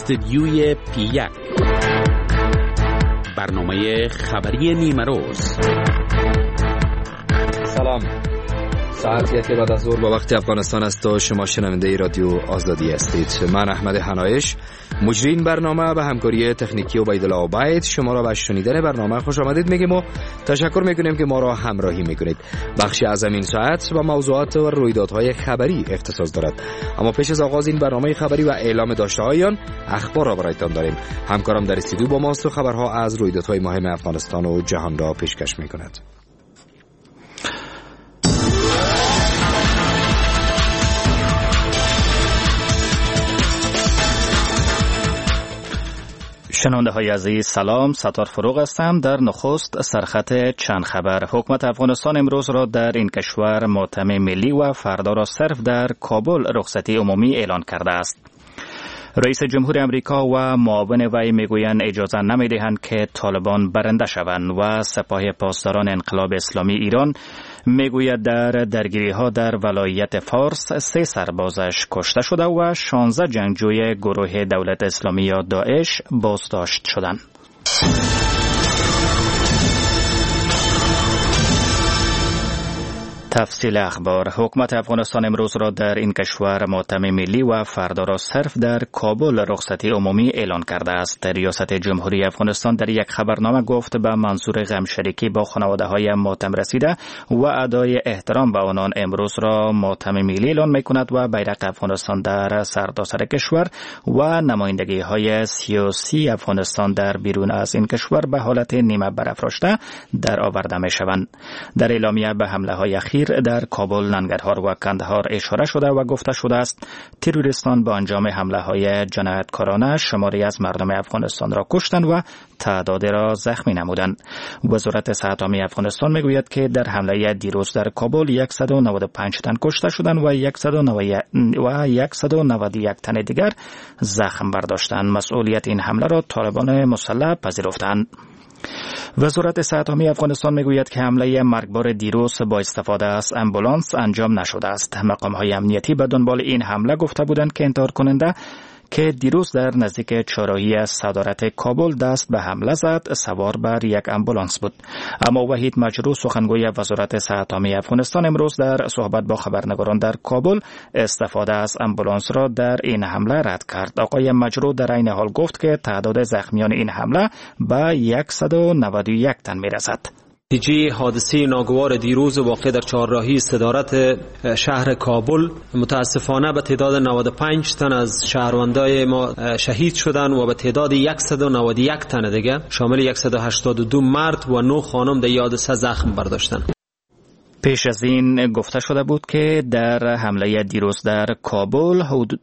استدیوی پی1 برنامه خبری نیمه روز. سلام، ساعت 1 بعد از ظهر با وقت افغانستان است و شما شنونده رادیو آزادی هستید. من احمد حنایش، مجری این برنامه به همکاری تکنیکی عبیدالله عبید شما را به شنیدن برنامه خوش آمدید میگیم و تشکر میکنیم که ما را همراهی میکنید. بخشی از این ساعت با موضوعات و رویدادهای خبری اختصاص دارد، اما پیش از آغاز این برنامه خبری و اعلام داشته‌هایان اخبار را برایتان داریم. همکارم در استودیو با ماست و خبرها از رویدادهای مهم افغانستان و جهان را پیشکش میکند. شنونده های عزیز سلام، ستار فروغ هستم. در نخست سرخط چند خبر. حکومت افغانستان امروز را در این کشور ماتم ملی و فردا را صرف در کابل رخصتی عمومی اعلان کرده است. رئیس جمهور امریکا و معاون وی میگویند اجازه نمیدهند که طالبان برنده شوند و سپاه پاسداران انقلاب اسلامی ایران میگوید در درگیری ها در ولایت فارس 3 سربازش کشته شده و 16 جنگجوی گروه دولت اسلامی یا داعش بازداشت شدند. تفصیل اخبار. حکومت افغانستان امروز را در این کشور ماتم ملی و فردا را صرف در کابل رخصتی عمومی اعلان کرده است. ریاست جمهوری افغانستان در یک خبرنامه گفت به منظور غمشریکی با خانواده های ماتم رسیده و ادای احترام به آنان امروز را ماتم ملی اعلان می کند و بیرق افغانستان در سرتاسر کشور و نمایندگی های سیاسی افغانستان در بیرون از این کشور به حالت نیمه برافراشته در آورده می شوند. در اعلامیه به حمله های اخیر در کابل، ننگرهار و کندهار اشاره شده و گفته شده است تروریستان با انجام حمله های جنایتکارانه شماری از مردم افغانستان را کشتند و تعداد را زخمی نمودند. وزارت صحت عامه افغانستان میگوید که در حمله دیروز در کابل 195 تن کشته شدند و 191 تن دیگر زخم برداشتند. مسئولیت این حمله را طالبان مسلح پذیرفتند. وزارت صحت عامه افغانستان میگوید که حمله مرگبار دیروز با استفاده از امبولانس انجام نشده است. مقام‌های امنیتی به دنبال این حمله گفته بودند که انتحار کننده که دیروز در نزدیک چهارراهی صدارت کابل دست به حمله زد سوار بر یک امبولانس بود. اما وحید مجروح، سخنگوی وزارت صحت عامه افغانستان، امروز در صحبت با خبرنگاران در کابل استفاده از امبولانس را در این حمله رد کرد. آقای مجروح در این حال گفت که تعداد زخمیان این حمله به 191 تن میرسد. نتیجه حادثه ناگوار دیروز واقع در چهارراهی صدارت شهر کابل متاسفانه به تعداد 95 تن از شهروندای ما شهید شدند و به تعداد 191 تن دیگه شامل 182 مرد و 9 خانم در حادثه زخم برداشتند. پیش از این گفته شده بود که در حمله دیروز در کابل حدود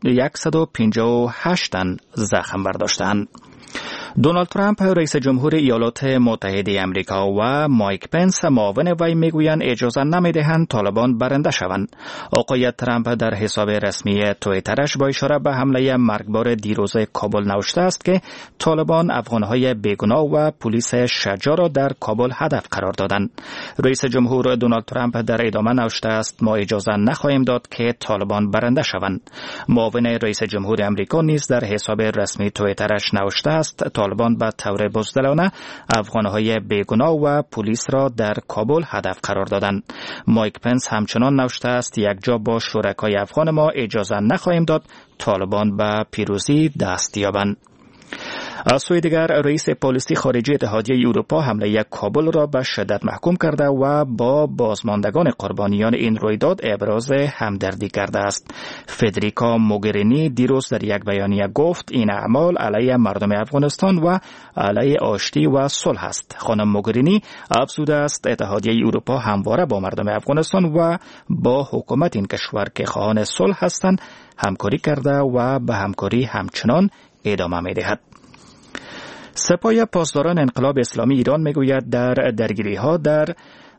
158 تن زخم برداشتند. دونالد ترامپ رئیس جمهور ایالات متحده امریکا و مایک پنس معاون وی میگویند اجازه نمیدهند طالبان برنده شوند. آقای ترامپ در حساب رسمی توییترش با اشاره به حمله مرگبار دیروز کابل نوشته است که طالبان افغانهای بیگناه و پلیس شجاع را در کابل هدف قرار دادند. رئیس جمهور دونالد ترامپ در ادامه نوشته است ما اجازه نخواهیم داد که طالبان برنده شوند. معاون رئیس جمهور امریکا نیز در حساب رسمی توییترش نوشته است طالبان به طور بزدلانه افغانهای بیگناه و پلیس را در کابل هدف قرار دادند. مایک پنس همچنان نوشته است یک جا با شرکای افغان ما اجازه نخواهیم داد طالبان به پیروزی دست یابند. از سوی دیگر رئیس پلیسی خارجی اتحادیه اروپا حمله کابل را به شدت محکوم کرده و با بازماندگان قربانیان این رویداد ابراز همدردی کرده است. فدریکا موگرینی دیروز در یک بیانیه گفت این اعمال علیه مردم افغانستان و علیه آشتی و صلح است. خانم موگرینی افزوده است اتحادیه اروپا همواره با مردم افغانستان و با حکومت این کشور که خواهان صلح هستند همکاری کرده و به همکاری همچنان ادامه می‌دهد. سپاه پاسداران انقلاب اسلامی ایران میگوید در درگیری ها در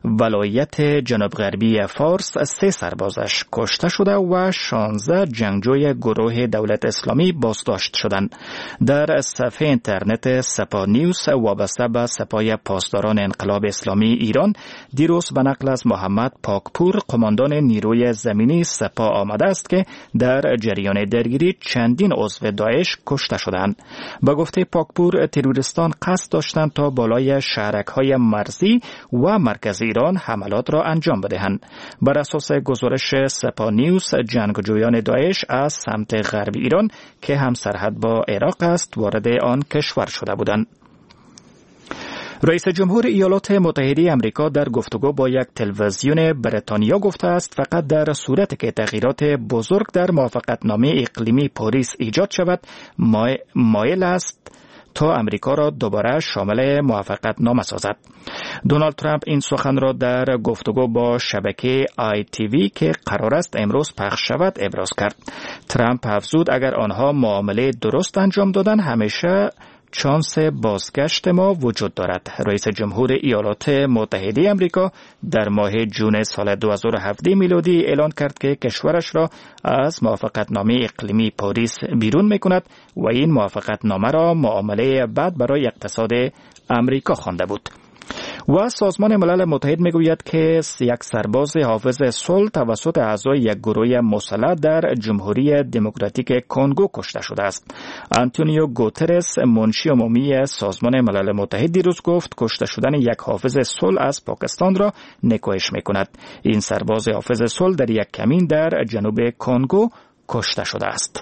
ولایت جنوب غربی فارس 3 سربازش کشته شده و 16 جنگجوی گروه دولت اسلامی بازداشت شدند. در صفحه اینترنت سپاه نیوز وابسته به سپاه پاسداران انقلاب اسلامی ایران دیروز به نقل از محمد پاکپور قماندان نیروی زمینی سپاه آمده است که در جریان درگیری چندین عضو داعش کشته شدند. با گفته پاکپور تروریستان قصد داشتند تا بالای شهرک‌های مرزی و مرکز ایران حملات را انجام بدهند. بر اساس گزارش سپاه نیوز جنگجویان داعش از سمت غرب ایران که هم سرحد با عراق است وارد آن کشور شده بودند. رئیس جمهور ایالات متحده آمریکا در گفتگو با یک تلویزیون بریتانیا گفته است فقط در صورتی که تغییرات بزرگ در موافقتنامه اقلیمی پاریس ایجاد شود مایل است تا امریکا را دوباره شامل موافقتنامه سازد. دونالد ترامپ این سخن را در گفتگو با شبکه ITV که قرار است امروز پخش شود ابراز کرد. ترامپ افزود اگر آنها معامله درست انجام دادن همیشه چانس بازگشت ما وجود دارد. رئیس جمهور ایالات متحده آمریکا در ماه جون سال 2017 میلادی اعلان کرد که کشورش را از موافقتنامه اقلیمی پاریس بیرون می‌کند و این موافقتنامه را معامله بد برای اقتصاد آمریکا خوانده بود. و سازمان ملل متحد میگوید که یک سرباز حافظ صلح توسط اعضای یک گروه مسلح در جمهوری دموکراتیک کنگو کشته شده است. آنتونیو گوترس منشی عمومی سازمان ملل متحد دیروز گفت کشته شدن یک حافظ صلح از پاکستان را نکوهش میکند. این سرباز حافظ صلح در یک کمین در جنوب کنگو کشته شده است.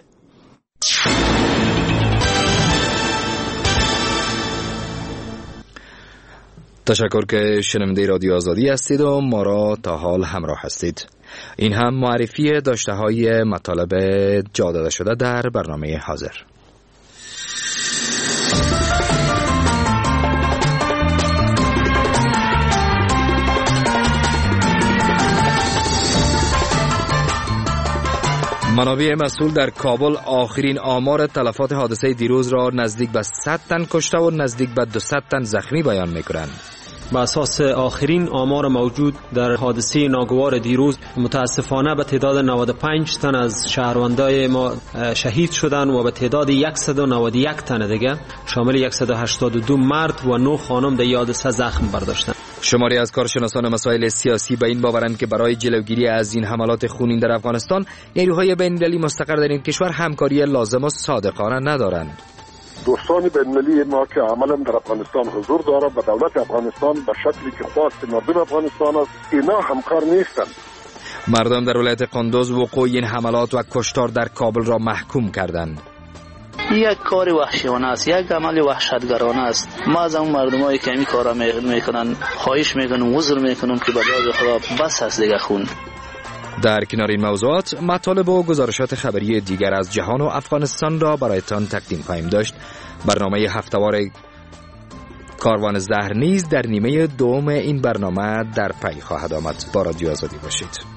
تشکر که شنونده رادیو آزادی هستید و ما را تا حال همراه هستید. این هم معرفی داشته های مطالب جا داده شده در برنامه حاضر. منابع مسئول در کابل آخرین آمار تلفات حادثه دیروز را نزدیک به 100 تن کشته و نزدیک به 200 تن زخمی بیان می‌کنند. بر اساس آخرین آمار موجود در حادثه ناگوار دیروز متاسفانه به تعداد 95 تن از شهروندان ما شهید شدند و به تعداد 191 تن دیگه شامل 182 مرد و 9 خانم در حادثه زخم برداشتند. شماری از کارشناسان مسائل سیاسی به این باورند که برای جلوگیری از این حملات خونین در افغانستان نیروهای بین‌المللی مستقر در این کشور همکاری لازم و صادقانه ندارند. دوستان بین‌المللی ما که عملا در افغانستان حضور داره به دولت افغانستان به شکلی که خواست مردم افغانستان است اینا همکار نیستند. مردم در ولایت قندوز وقوع این حملات و کشتار در کابل را محکوم کردند. یک کار وحشیانه است، یک عمل وحشتگرانه است. ما از اون مردمایی که این کارا میکنن خواهش میکنم عذر میکنم که به داد خدا بس است دیگه خون. در کنار این موضوعات مطالب و گزارشات خبری دیگر از جهان و افغانستان را برایتان تقدیم خواهیم داشت. برنامه هفته‌وار کاروان زهر نیز در نیمه دوم این برنامه در پی خواهد آمد. با رادیو آزادی باشید.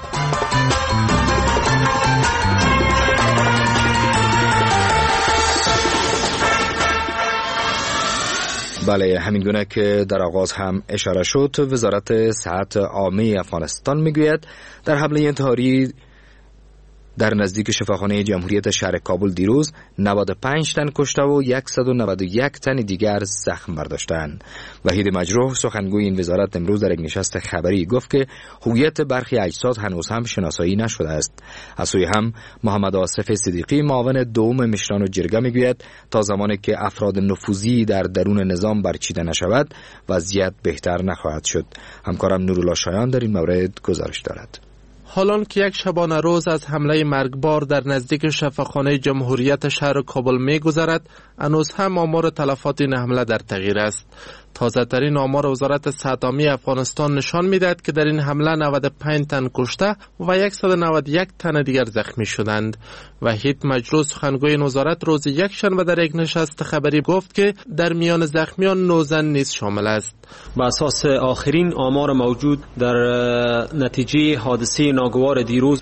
بله، همین گونه که در آغاز هم اشاره شد، وزارت صحت عامه افغانستان میگوید در حمله انتحاری در نزدیک شفاخانه جمهوریت شهر کابل دیروز 95 تن کشته و 191 تن دیگر زخم برداشتند. وحید مجروح سخنگوی این وزارت امروز در یک نشست خبری گفت که هویت برخی اجساد هنوز هم شناسایی نشده است. از سوی هم محمد آصف صدیقی معاون دوم مشران جرگه میگوید تا زمانی که افراد نفوذی در درون نظام برچیده نشود وضعیت بهتر نخواهد شد. همکارم نورالله شایان در این مورد گزارش دارد. حالان که یک شبانه روز از حمله مرگبار در نزدیک شفاخانه جمهوریت شهر کابل می‌گذرد، هنوز هم آمار تلفات این حمله در تغییر است. تازه ترین آمار وزارت صحت عامه افغانستان نشان می‌دهد که در این حمله 95 تن کشته و 191 تن دیگر زخمی شدند. وحید مجروح سخنگوی این وزارت روز یکشنبه در یک نشست خبری گفت که در میان زخمیان 9 زن نیز شامل است. بر اساس آخرین آمار موجود در نتیجه حادثه ناگوار دیروز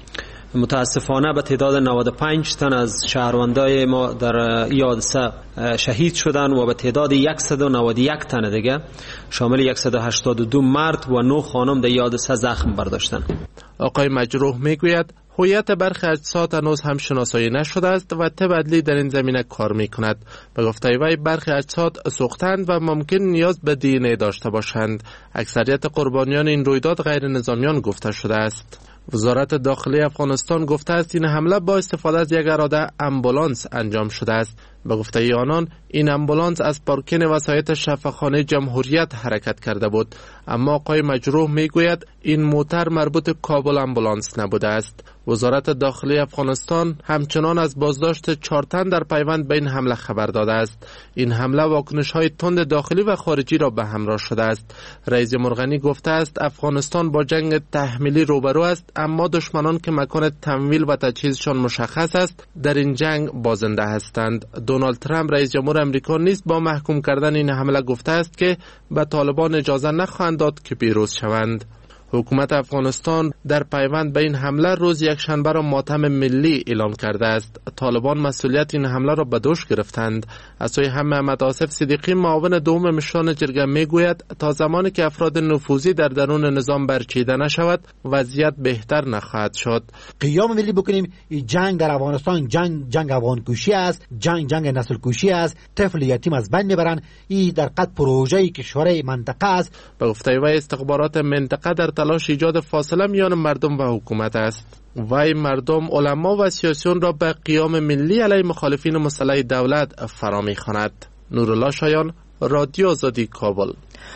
متاسفانه به تعداد 95 تن از شهروندای ما در این حادثه شهید شدن و به تعداد 191 تن دیگه شامل 182 مرد و 9 خانم در این حادثه زخم برداشتن. آقای مجروح میگوید هویت برخی اجساد هنوز هم شناسایی نشده است و طب عدلی در این زمینه کار می کند. به گفته وی برخی اجساد سوختند و ممکن نیاز به دی ان ای داشته باشند. اکثریت قربانیان این رویداد غیر نظامیان گفته شده است. وزارت داخلی افغانستان گفته است این حمله با استفاده از یک اراده امبولانس انجام شده است. به گفته آنان این امبولانس از پارکینگ وسایط شفاخانه جمهوریت حرکت کرده بود، اما آقای مجروح میگوید این موتر مربوط کابل امبولانس نبوده است. وزارت داخلی افغانستان همچنان از بازداشت 4 تن در پیوند به این حمله خبر داده است. این حمله واکنش‌های تند داخلی و خارجی را به همراه شده است. رئیس جمهور غنی گفته است افغانستان با جنگ تحمیلی روبرو است، اما دشمنان که مکان تمویل و تجهیزشان مشخص است در این جنگ بازنده هستند. دونالد ترامپ رئیس جمهور امریکا نیز با محکوم کردن این حمله گفته است که به طالبان اجازه نخواهند داد که پیروز شوند. حکومت افغانستان در پیوند به این حمله روز یکشنبه را ماتم ملی اعلام کرده است. طالبان مسئولیت این حمله را به دوش گرفتند. از سوی هم محمد آصف صدیقی معاون دوم مشران جرگه میگوید تا زمانی که افراد نفوذی در درون نظام برچیده نشود وضعیت بهتر نخواهد شد. قیام ملی بکنیم. این جنگ در افغانستان جنگ افغان کشی است، جنگ نسل کشی است. طفل یتیم از بین میبرن. این در قد پروژه‌ای کشورهای منطقه است. به گفته وی استخبارات منطقه در تلاش ایجاد فاصله میان مردم و حکومت است. وی مردم، علما و سیاسیون را به قیام ملی علیه مخالفین مسلح دولت فرا می‌خواند. نورالله شایان، رادیو آزادی، کابل.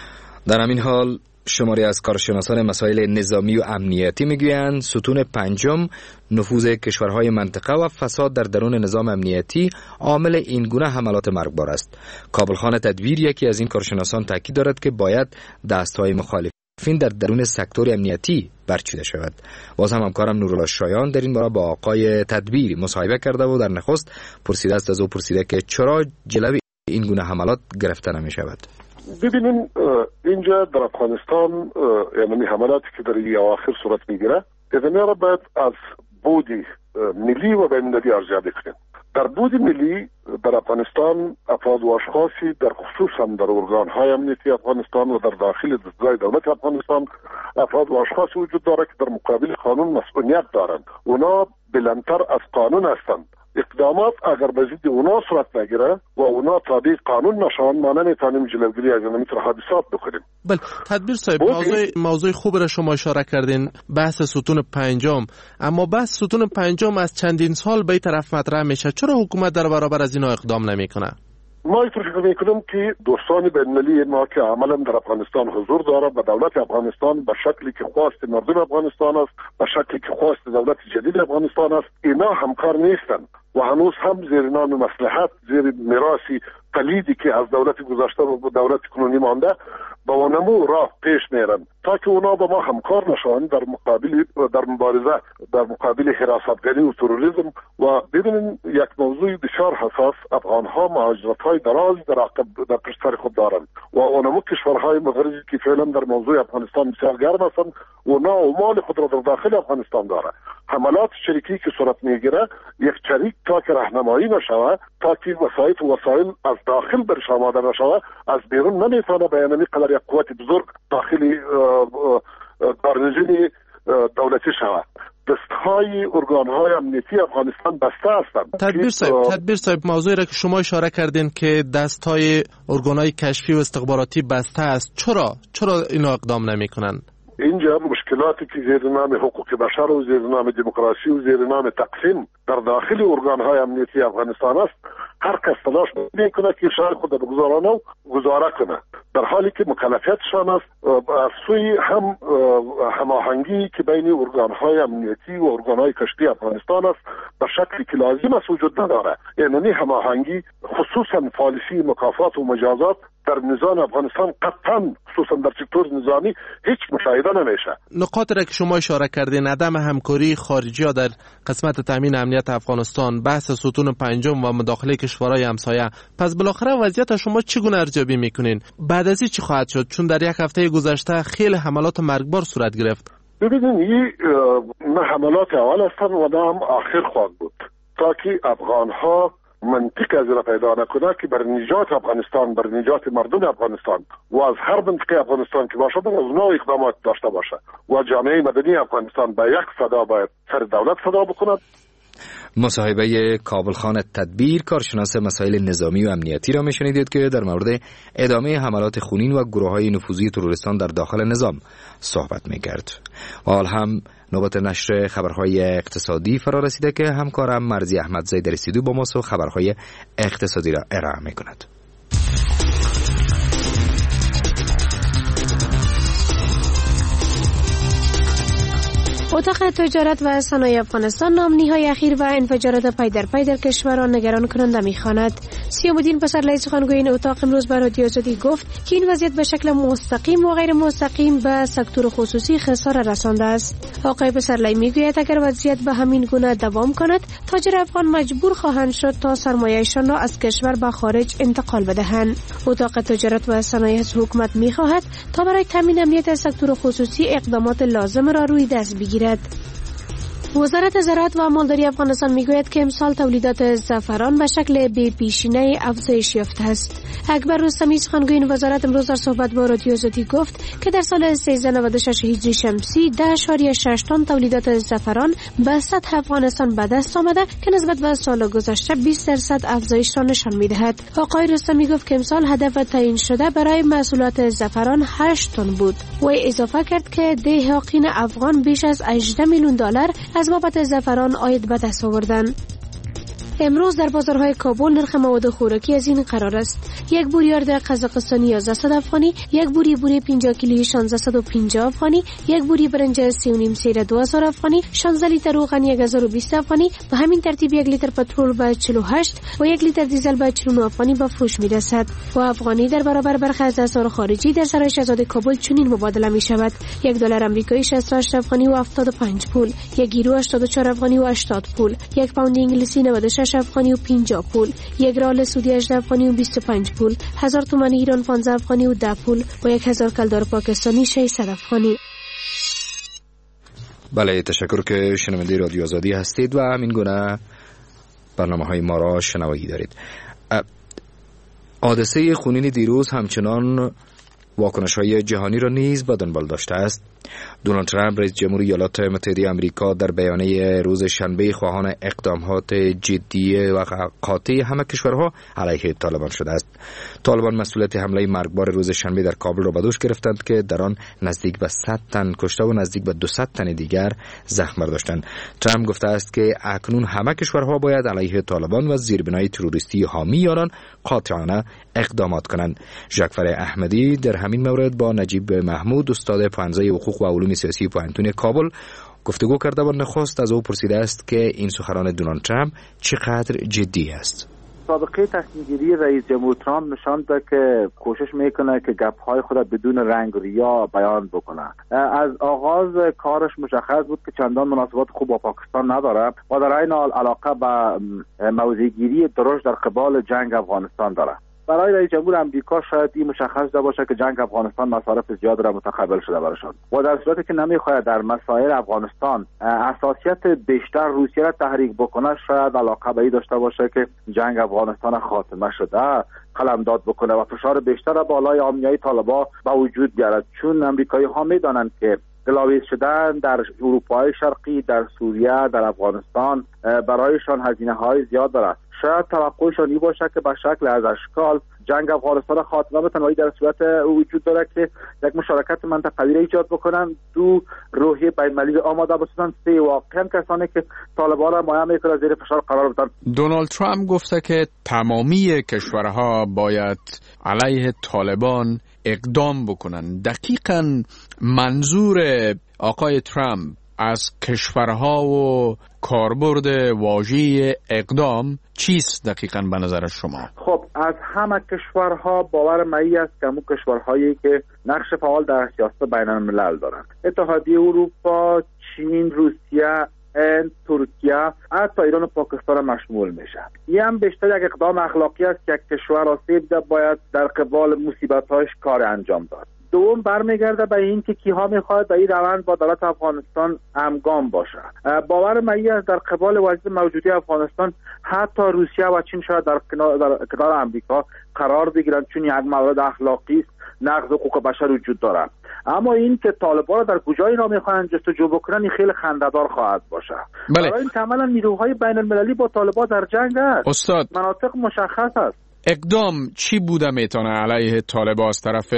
در همین حال شماری از کارشناسان مسائل نظامی و امنیتی میگویند ستون پنجم، نفوذ کشورهای منطقه و فساد در درون نظام امنیتی عامل این گونه حملات مرگبار است. کابل خان تدبیر یکی از این کارشناسان تاکید دارد که باید دستهای مخالفین در درون سکتور امنیتی برچیده شود. باز هم همکارم نورالله شایان در این باره با آقای تدبیر مصاحبه کرده و در نخست پرسیده است از او پرسیده که چرا جلوی این گونه حملات گرفته نمی شود. ببینیم اینجا در افغانستان یعنی حملاتی که در این اواخر صورت میگیره اینا را باید از بودی ملی و بین‌المللی ارزیابی کنیم. در بود ملی در افغانستان افراد و اشخاصی در خصوصا در ارگان‌های امنیتی افغانستان و در داخل دستگاه دولت افغانستان افراد و اشخاصی وجود داره که در مقابل قانون مسئولیت دارند. اونا بلندتر از قانون هستند. اقدامات اگر به ضد اونا صورت نگیره و اونا تابع قانون نشوند ما نمیتونیم جلوگیری از این حادثات بکنیم. بله تدبیر صاحب، موضوع خوب را شما اشاره کردین، بحث ستون پنجم. اما بحث ستون پنجم از چندین سال به این طرف مطرح میشه. چرا حکومت در برابر از اینا اقدام نمیکنه؟ ما اینطور فکر میکنم که دوستان بین‌المللی ما که عملا در افغانستان حضور داره و دولت افغانستان به شکلی که خواست مردم افغانستان است، به شکلی که خواست دولت جدید افغانستان است، اینا همکار نیستند و هنوز هم زیر نام مصلحت، زیر میراثی پلیدی که از دولت گذشته و دولت کنونی مانده با اونمو راه پیش میرن تا که اونا با ما همکار نشوند در مبارزه در مقابل حراستگری و تروریسم. و ببینید یک موضوع بسیار حساس، افغانها مهاجرت‌های دراز در پشت سر خود دارند و اونمو کشورهای مغربی که فعلا در موضوع افغانستان بسیار گرم هستند اونا مال خود را در داخل افغانستان داره. حملات شریکی که صورت میگیره یک شریک تا که راهنمایی نشود، تا که وسایل از داخل برش آماده نشود، از بیرون نمیتونه به اینمی قدر یک قوت بزرگ داخلی دارنشینی دولتی شود. دستهای ارگانهای امنیتی افغانستان بسته هستند. تدبیر صاحب موضوعی را که شما اشاره کردین که دستهای ارگانهای کشفی و استخباراتی بسته است، چرا اینا اقدام نمیکنن؟ اینجا مشکلاتی که زیر نام حقوق بشر و زیر نام دموکراسی و زیر نام تقسیم در داخل ارگانهای امنیتی افغانستان است. هر کس تلاش میکنه که شهر خود بگذارانه و گزاره کنه، در حالی که مکلفیتشان است از سوی هم هماهنگی که بین ارگانهای امنیتی و ارگانهای کشفی افغانستان است به شکلی که لازم است وجود نداره. یعنی هماهنگی خصوصا پالیسی مکافات و مجازات در نظام افغانستان قطعا خصوصا در سکتور نظامی هیچ مشاهده نمیشه. نقاط را که شما اشاره کردین، عدم همکاری خارجی ها در قسمت تامین امنیت افغانستان، بحث ستون پنجم و مداخله کشورهای همسایه، پس بالاخره وضعیت شما چگونه ارزیابی میکنین؟ بعد از این چی خواهد شد؟ چون در یک هفته گذشته خیلی حملات مرگبار صورت گرفت. ببینید این نه حملات اول هستن و نه هم آخر خواهد بود تا که افغان ها منطق از را پیدا نکنه که بر نجات افغانستان، بر نجات مردم افغانستان و از هر منطقه افغانستان که باشد از نوع اقدامات داشته باشه و جامعه مدنی افغانستان به یک صدا باید سر دولت صدا بکند. مصاحبه کابل خان تدبیر کارشناس مسائل نظامی و امنیتی را میشنیدید که در مورد ادامه حملات خونین و گروه‌های نفوذی تروریستان در داخل نظام صحبت می‌کرد. و حال هم نوبت نشر خبرهای اقتصادی فرا رسیده که همکارم مرزی احمدزاده رسیدو با ما خبرهای اقتصادی را ارائه می‌کند. اتاق تجارت و صنایع افغانستان نامنی‌های اخیر و انفجارات پی در پی در کشور را نگران کننده می‌خواند. سیام‌الدین پسرلی سخنگوی این اتاق امروز به رادیو آزادی گفت که این وضعیت به شکل مستقیم و غیر مستقیم به سکتور خصوصی خسارت رسانده است. آقای پسرلی می‌گوید اگر وضعیت به همین گونه دوام کند، تاجر افغان مجبور خواهند شد تا سرمایه‌شان را از کشور به خارج انتقال بدهند. اتاق تجارت و صنایع از حکومت می‌خواهد تا برای تامین امنیت سکتور خصوصی اقدامات لازم را روی دست بگیرد. وزارت زراعت و مالداری افغانستان میگوید که امسال تولیدات زعفران به شکل بی پیشینه افزایش یافته است. اکبر رستمی سخنگوی این وزارت امروز در صحبت با رادیو آزادی گفت که در سال 1396 هجری شمسی 10.6 تن تولیدات زعفران به سطح افغانستان به دست آمده که نسبت به سال گذشته 20% افزایش را نشان میدهد. آقای رستمی گفت که امسال هدف تعیین شده برای محصولات زعفران 8 تن بود. و اضافه کرد که دهقان افغان بیش از 18 میلیون دلار از بابت زعفران عاید به دست آوردند. امروز در بازارهای کابل نرخ مواد خوراکی از این قرار است: یک بوری آرد قزاقستانی 1100 افغانی، یک بوری 50 کیلویی 1650 افغانی، یک بوری برنج 3.5 سیر 2000 افغانی، 16 لیتر روغن 1020 افغانی، به همین ترتیب 1 لیتر پترول به 48 و 1 لیتر دیزل به 49 افغانی به فروش می‌رسد. و افغانی در برابر برخی از اسعار خارجی در سرای شهزاده کابل چنین مبادله می‌شود: یک دلار آمریکایی 68 افغانی و 75 پول، یک یورو 84 افغانی و 80 پول، یک پوند انگلیسی 96 افغانی و 50 پول، یک ریال سعودی 18 افغانی و 25 پول، 1000 تومان ایران 15 افغانی و 10 پول و 1000 کلدار پاکستانی 600 افغانی. بله، تشکر که شنونده رادیو آزادی هستید و همین گونه برنامه‌های ما را شنوایی دارید. حادثه خونین دیروز همچنان واکنش‌های جهانی را نیز به دنبال داشته است. دونالد ترامپ رئیس جمهور ایالات متحده آمریکا در بیانیه روز شنبه خواهان اقدامات جدی و قاطع همه کشورها علیه طالبان شده است. طالبان مسئولیت حمله مرگبار روز شنبه در کابل را به دوش گرفتند که در آن نزدیک به 100 تن کشته و نزدیک به 200 تن دیگر زخم برداشتند. ترامپ گفته است که اکنون همه کشورها باید علیه طالبان و زیربنای تروریستی حامی آنان قاطعانه اقدامات کنند. ژاکفر احمدی در همین مورد با نجیب محمود استاد پانزه حقوق و علوم سیاسی پوهنتون کابل گفتگو کرده و نخست از او پرسیده است که این سخنان دونالد ترامپ چقدر جدی است. سابقه تصمیم‌گیری رئیس جمهور ترامپ نشان داد که کوشش میکنه که گپ‌های خود بدون رنگ و ریا بیان بکنه. از آغاز کارش مشخص بود که چندان مناسبات خوب با پاکستان نداره و در این حال علاقه به موضع‌گیری درشت در قبال جنگ افغانستان داره. برای رئیس جمهور آمریکا شاید این مشخص باشه که جنگ افغانستان مصارف زیاد را متقبل شده براشون و در صورتی که نمیخواهد در مسائل افغانستان اساسیت بیشتر روسیه را تحریک بکنه، شاید علاقه به این داشته باشه که جنگ افغانستان خاتمه شده قلمداد بکنه و فشار بیشتر را بالای آمنیای طالبان به وجود بیارد، چون آمریکایی ها میدانند که دلاویز شدن در اروپای شرقی، در سوریه، در افغانستان برایشان هزینه های زیاد دارد. شاید توقعشان این باشه که به شکل از اشکال جنگ افغانستان خاتمه بتن، در صورت وجود داره که یک مشارکت منطقوی را ایجاد بکنن، دو روحیه بین‌المللی آماده بسازن، سه واقعا کسانی که طالبان را مایه میکنه زیر فشار قرار بدن. دونالد ترامپ گفته که تمامی کشورها باید علیه طالبان اقدام بکنن. دقیقاً منظور آقای ترامپ از کشورها و کاربرد واژه اقدام چیست دقیقاً به نظر شما؟ خب از همه کشورها باور من است که همون کشورهایی که نقش فعال در سیاست بین الملل دارند، اتحادیه اروپا، چین، روسیه، ترکیه، حتی ایران و پاکستان مشمول میشه. یه هم بیشتر یک اقدام اخلاقی است که یک کشور آسیب ده باید در قبال مصیبت‌هاش کار انجام داد. دوم برمیگرده به این که کیها میخواد در این روند با دولت افغانستان همگام باشه. باور من است در قبال وضعیت موجودی افغانستان حتی روسیه و چین شاید در کنار امریکا قرار بگیرن، چون یک مورد اخلاقی است، نقض حقوق بشر وجود داره. اما این که طالبان را در کجای اینا میخوان جستجو بکنن این خیلی خنده‌دار خواهد باشه. برای این کاملا نیروهای بین المللی با طالبان در جنگ است. استاد، مناطق مشخص است. اقدام چی بوده میتونه علیه طالبان از طرف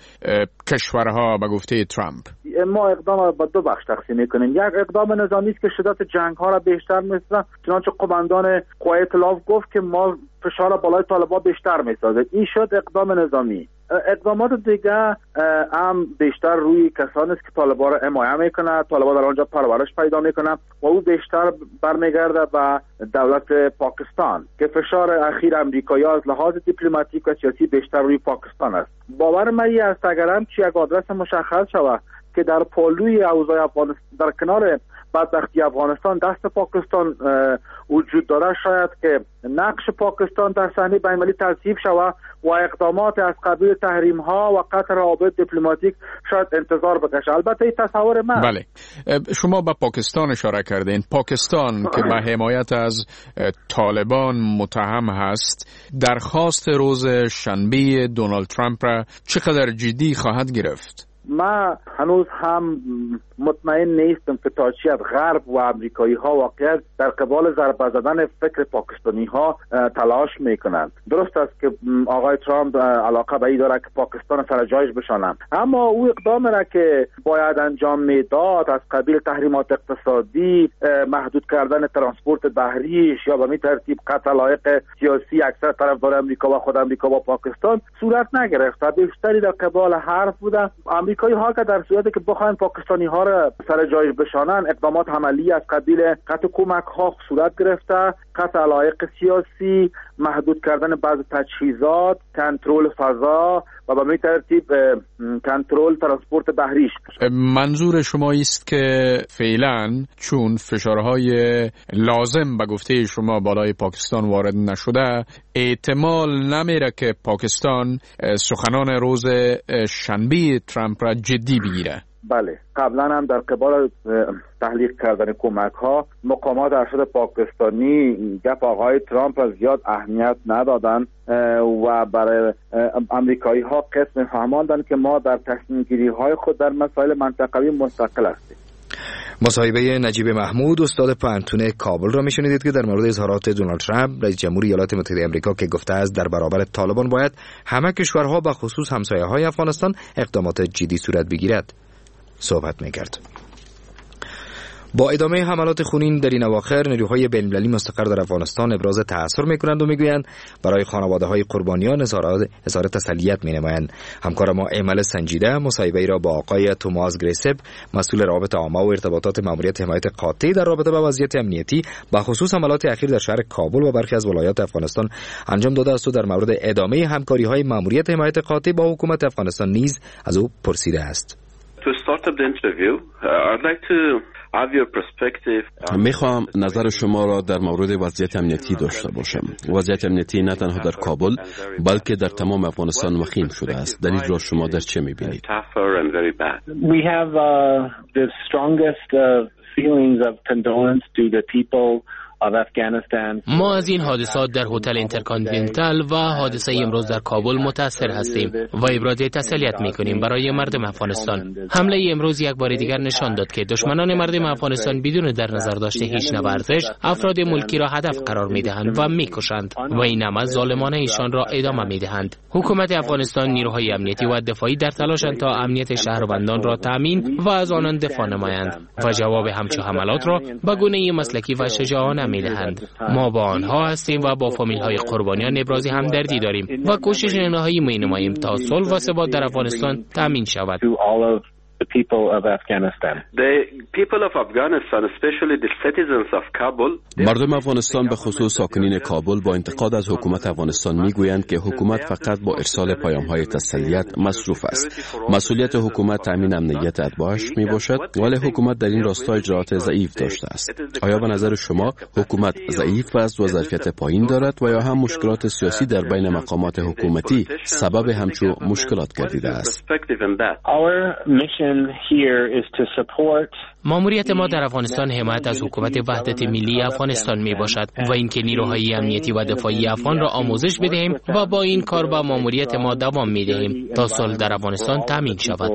کشورها به گفته ترامپ؟ ما اقدام را به دو بخش تقسیم میکنیم. یک اقدام نظامی است که شدت جنگ ها را بیشتر میسازه، چنانچه قماندان قوای ائتلاف گفت که ما فشار را بالای طالبان بیشتر میسازه. این شد اقدام نظامی. اقدامات دیگه هم بیشتر روی کسانی است که طالبان را حمایت میکنه، طالبان در آنجا پرورش پیدا میکنه و او بیشتر برمیگرده به دولت پاکستان که فشار اخیر امریکایی از لحاظ دیپلماتیک و سیاسی بیشتر روی پاکستان است. باور من است اگر هم چی یک آدرس مشخص شود که در پالوی اوضاع افغانستان در کنار بدبختی افغانستان دست پاکستان وجود داره، شاید که نقش پاکستان در صحنه بین‌المللی تضعیف شود و اقدامات از قبیل تحریم ها و قطع روابط دیپلماتیک شاید انتظار بکشه. البته این تصور من. بله، شما به پاکستان اشاره کردین. پاکستان که به حمایت از طالبان متهم هست، درخواست روز شنبه دونالد ترامپ را چقدر جدی خواهد گرفت؟ ما هنوز هم مطمئن نیستم که تا چی از غرب و امریکایی ها واقعا در قبال ضربه زدن فکر پاکستانی ها تلاش میکنند. درست است که آقای ترامپ علاقه به این داره که پاکستان سر جایش بشانند، اما او اقدام را که باید انجام میداد از قبیل تحریمات اقتصادی، محدود کردن ترانسپورت بحریش یا به می ترتیب قطع علایق سیاسی اکثر طرفدار امریکا و خود امریکا با پاکستان صورت نگرفت. بیشتری در قبال حرف بوده. امریکایی ها که در صورتی که بخواین پاکستانی ها را سر جایش بشانن، اقدامات عملی از قبیل قطع کمک ها صورت گرفته، قطع علایق سیاسی، محدود کردن بعض تجهیزات، کنترل فضا و به همین ترتیب کنترل ترانسپورت بحریش. منظور شما است که فعلا چون فشارهای لازم به گفته شما بالای پاکستان وارد نشده، احتمال نمیره که پاکستان سخنان روز شنبه ترامپ را جدی بگیره. بله، قبلا هم در قبال تحلیق کردن کمک ها مقامات ارشد پاکستانی گپ آقای ترامپ را زیاد اهمیت ندادن و برای امریکایی ها قسم فهماندن که ما در تصمیم گیری های خود در مسائل منطقوی مستقل هستیم. مصاحبه نجیب محمود استاد پانتون کابل را میشنیدید که در مورد اظهارات دونالد ترامپ رئیس جمهور ایالات متحده آمریکا که گفته است در برابر طالبان باید همه کشورها به خصوص همسایه‌های افغانستان اقدامات جدی صورت بگیرد صحبت می‌کرد. با ادامه حملات خونین در این اواخر، نیروهای بین‌المللی مستقر در افغانستان ابراز تأثر می‌کنند و می‌گویند برای خانواده‌های قربانیان اظهار تسلیت می‌نمایند. همکار ما ایمل سنجیده مصاحبه‌ای را با آقای توماس گریسپ، مسئول روابط عامه و ارتباطات ماموریت حمایت قاطع در رابطه با وضعیت امنیتی به خصوص حملات اخیر در شهر کابل و برخی از ولایات افغانستان انجام داده است و در مورد ادامه همکاری‌های ماموریت حمایت قاطع با حکومت افغانستان نیز از او پرسیده است. میخوام نظر شما را در مورد وضعیت امنیتی داشته باشم. وضعیت امنیتی نه تنها در کابل بلکه در تمام افغانستان وخیم شده است. در این را شما در چه میبینید؟ We have the strongest feelings of condolence to the people ما از این حادثات در هتل اینترکانتیننتال و حادثه امروز در کابل متأثر هستیم و ابراز تسلیت می‌کنیم برای مردم افغانستان. حمله امروز یک بار دیگر نشان داد که دشمنان مردم افغانستان بدون در نظر داشته هیچ نوع ارزش افراد ملکی را هدف قرار می‌دهند و می‌کشند و این عمل ظالمانه ایشان را ادامه می‌دهند. حکومت افغانستان، نیروهای امنیتی و دفاعی در تلاشند تا امنیت شهروندان را تامین و از آنان دفاع نمایند و جواب همچون حملات را به گونه‌ای مسلکی و شجاعانه می‌دهند. ما با آنها هستیم و با فامیل‌های قربانیان ابراز همدردی داریم و کوشش نهایی می‌نماییم تا صلح و ثبات در افغانستان تامین شود. the people of Afghanistan. The people of Afghanistan, especially the citizens of Kabul. مردم افغانستان به خصوص ساکنین کابل با انتقاد از حکومت افغانستان میگویند که حکومت فقط با ارسال پیام‌های تسلیت مصروف است. مسئولیت حکومت تامین امنیت اتباعش میباشد، ولی حکومت در این راستا اجرات ضعیف داشته است. آیا به نظر شما حکومت ضعیف است و ظرفیت پایین دارد و یا هم مشکلات سیاسی در بین مقامات حکومتی سبب همچون مشکلات گردیده است؟ ماموریت ما در افغانستان حمایت از حکومت وحدت ملی افغانستان می باشد و اینکه نیروهای امنیتی و دفاعی افغان را آموزش بدهیم و با این کار با ماموریت ما دوام می دهیم تا صلح در افغانستان تامین شود.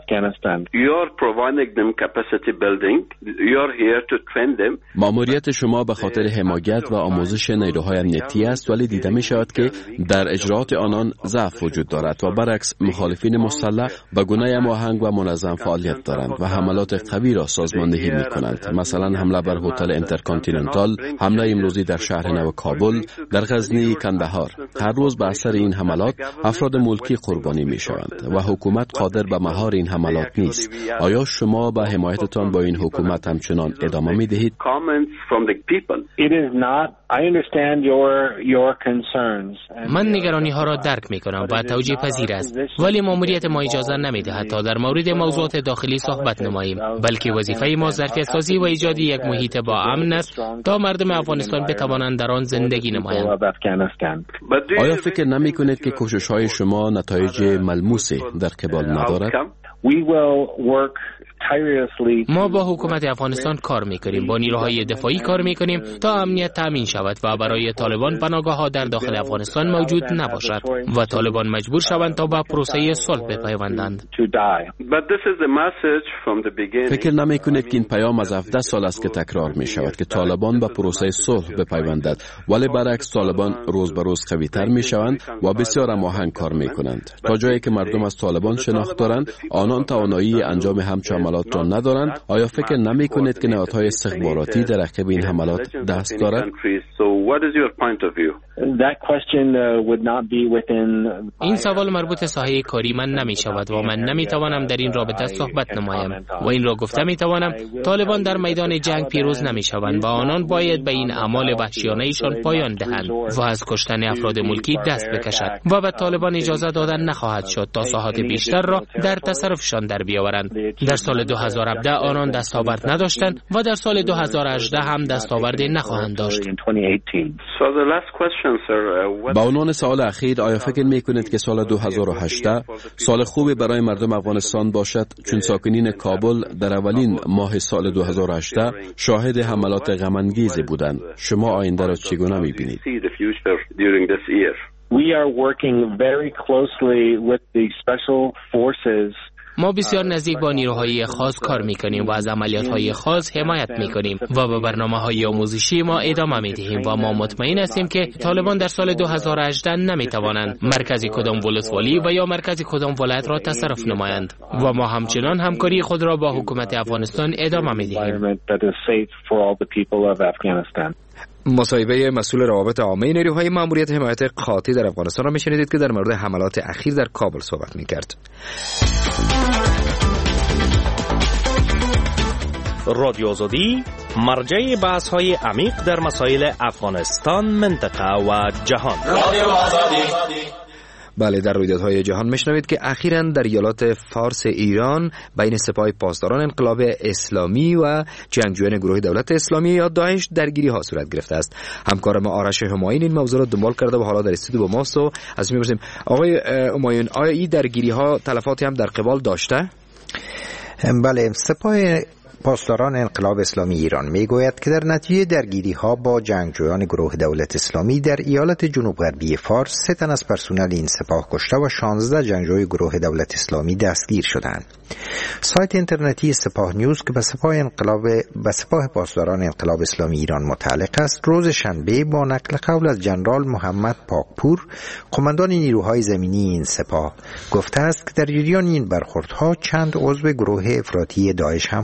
ماموریت شما به خاطر حمایت و آموزش نیروهای امنیتی است، ولی دیده می شود که در اجرات آنان ضعف وجود دارد و برعکس مخالفین مسلح به گونه هماهنگ و منظم فعالیت دارند و حملات قوی را سازماندهی می کنند. مثلا حمله بر هتل اینترکانتیننتال، حمله امروزی در شهر نو کابل، در غزنی، کندهار. هر روز به اثر این حملات افراد ملکی قربانی می شوند و حکومت قادر به مهار این حملات نیست. آیا شما به حمایتتان با این حکومت همچنان ادامه می دهید؟ من نگرانی ها را درک می کنم و توجیه پذیر است، ولی ماموریت ما اجازه نمی دهد تا در مورد موضوعات داخلی صحبت نماییم، بلکه وظیفه ما ظرفیت سازی و ایجاد یک محیط با امن است تا مردم افغانستان بتوانند در آن زندگی نمایند. آیا فکر نمی کنید که کوشش های شما نتایج ملموسی در قبال ندارد؟ ما با حکومت افغانستان کار میکنیم، با نیروهای دفاعی کار میکنیم تا امنیت تامین شود و برای طالبان پناهگاه‌ها در داخل افغانستان موجود نباشد و طالبان مجبور شوند تا به پروسه صلح بپیوندند. فکر نمیکنید که این پیام از 17 سال است که تکرار می شود که طالبان به پروسه صلح بپیوندند، ولی برعکس طالبان روز به روز قوی‌تر می شوند و بسیار هماهنگ کار می کنند. تا جایی که مردم از طالبان شناخت دارند، آنان توانایی انجام همچون حملات را ندارند. آیا فکر نمی کنید که نهادهای استخباراتی در عقب این حملات دست دارد؟ این سوال مربوط ساحه کاری من نمی شود و من نمی توانم در این رابطه صحبت نمایم و این را گفته می توانم طالبان در میدان جنگ پیروز نمی شوند و آنان باید به این اعمال وحشیانه ایشان پایان دهند و از کشتن افراد ملکی دست بکشند و به طالبان اجازه دادن نخواهد شد تا ساحات بیشتر را در تصرفشان در بیاورند. در سال 2017 آنان دستاورد نداشتند و در سال 2018 هم دستاوردی نخواهند داشت. با عنوان سوال اخیر، آیا فکر میکنید که سال 2018 سال خوبی برای مردم افغانستان باشد، چون ساکنین کابل در اولین ماه سال 2018 شاهد حملات غم‌انگیزی بودند؟ شما آینده را چگونه میبینید؟ ما بسیار نزدیک با نیروهای خاص کار میکنیم و از عملیات‌های خاص حمایت میکنیم و به برنامه‌های آموزشی ما ادامه میدهیم و ما مطمئن هستیم که طالبان در سال 2018 نمیتوانند مرکزی کدام ولسوالی و یا مرکزی کدام ولایت را تصرف نمایند و ما همچنان همکاری خود را با حکومت افغانستان ادامه میدهیم. مصاحبه مسئول روابط عامه نیروهای ماموریت حمایت قاطع در افغانستان را میشنیدید که در مورد حملات اخیر در کابل صحبت میکرد. رادیو آزادی مرجع بحث‌های عمیق در مسائل افغانستان، منطقه و جهان. رادیو آزادی. بله، در رویدادهای جهان میشنوید که اخیراً در ایالات فارس ایران بین سپاه پاسداران انقلاب اسلامی و جنگجویان گروه دولت اسلامی یا داعش درگیری ها صورت گرفته است. همکار ما آرش همایون این موضوع را دنبال کرده و حالا در استودیو با ماست و از می‌پرسیم آقای همایون، آیا این درگیری ها تلفاتی هم در قبال داشته؟ بله، سپاه پاسداران انقلاب اسلامی ایران میگوید که در نتیجه درگیری ها با جنگجویان گروه دولت اسلامی در ایالت جنوب غربی فارس 3 تن از پرسنل این سپاه کشته و 16 جنگجوی گروه دولت اسلامی دستگیر شدند. سایت اینترنتی سپاه نیوز که به سپاه پاسداران انقلاب اسلامی ایران متعلق است، روز شنبه با نقل قول از جنرال محمد پاکپور، قماندان نیروهای زمینی این سپاه، گفته است که در جریان این برخوردها چند عضو گروه افراطی داعش هم کشته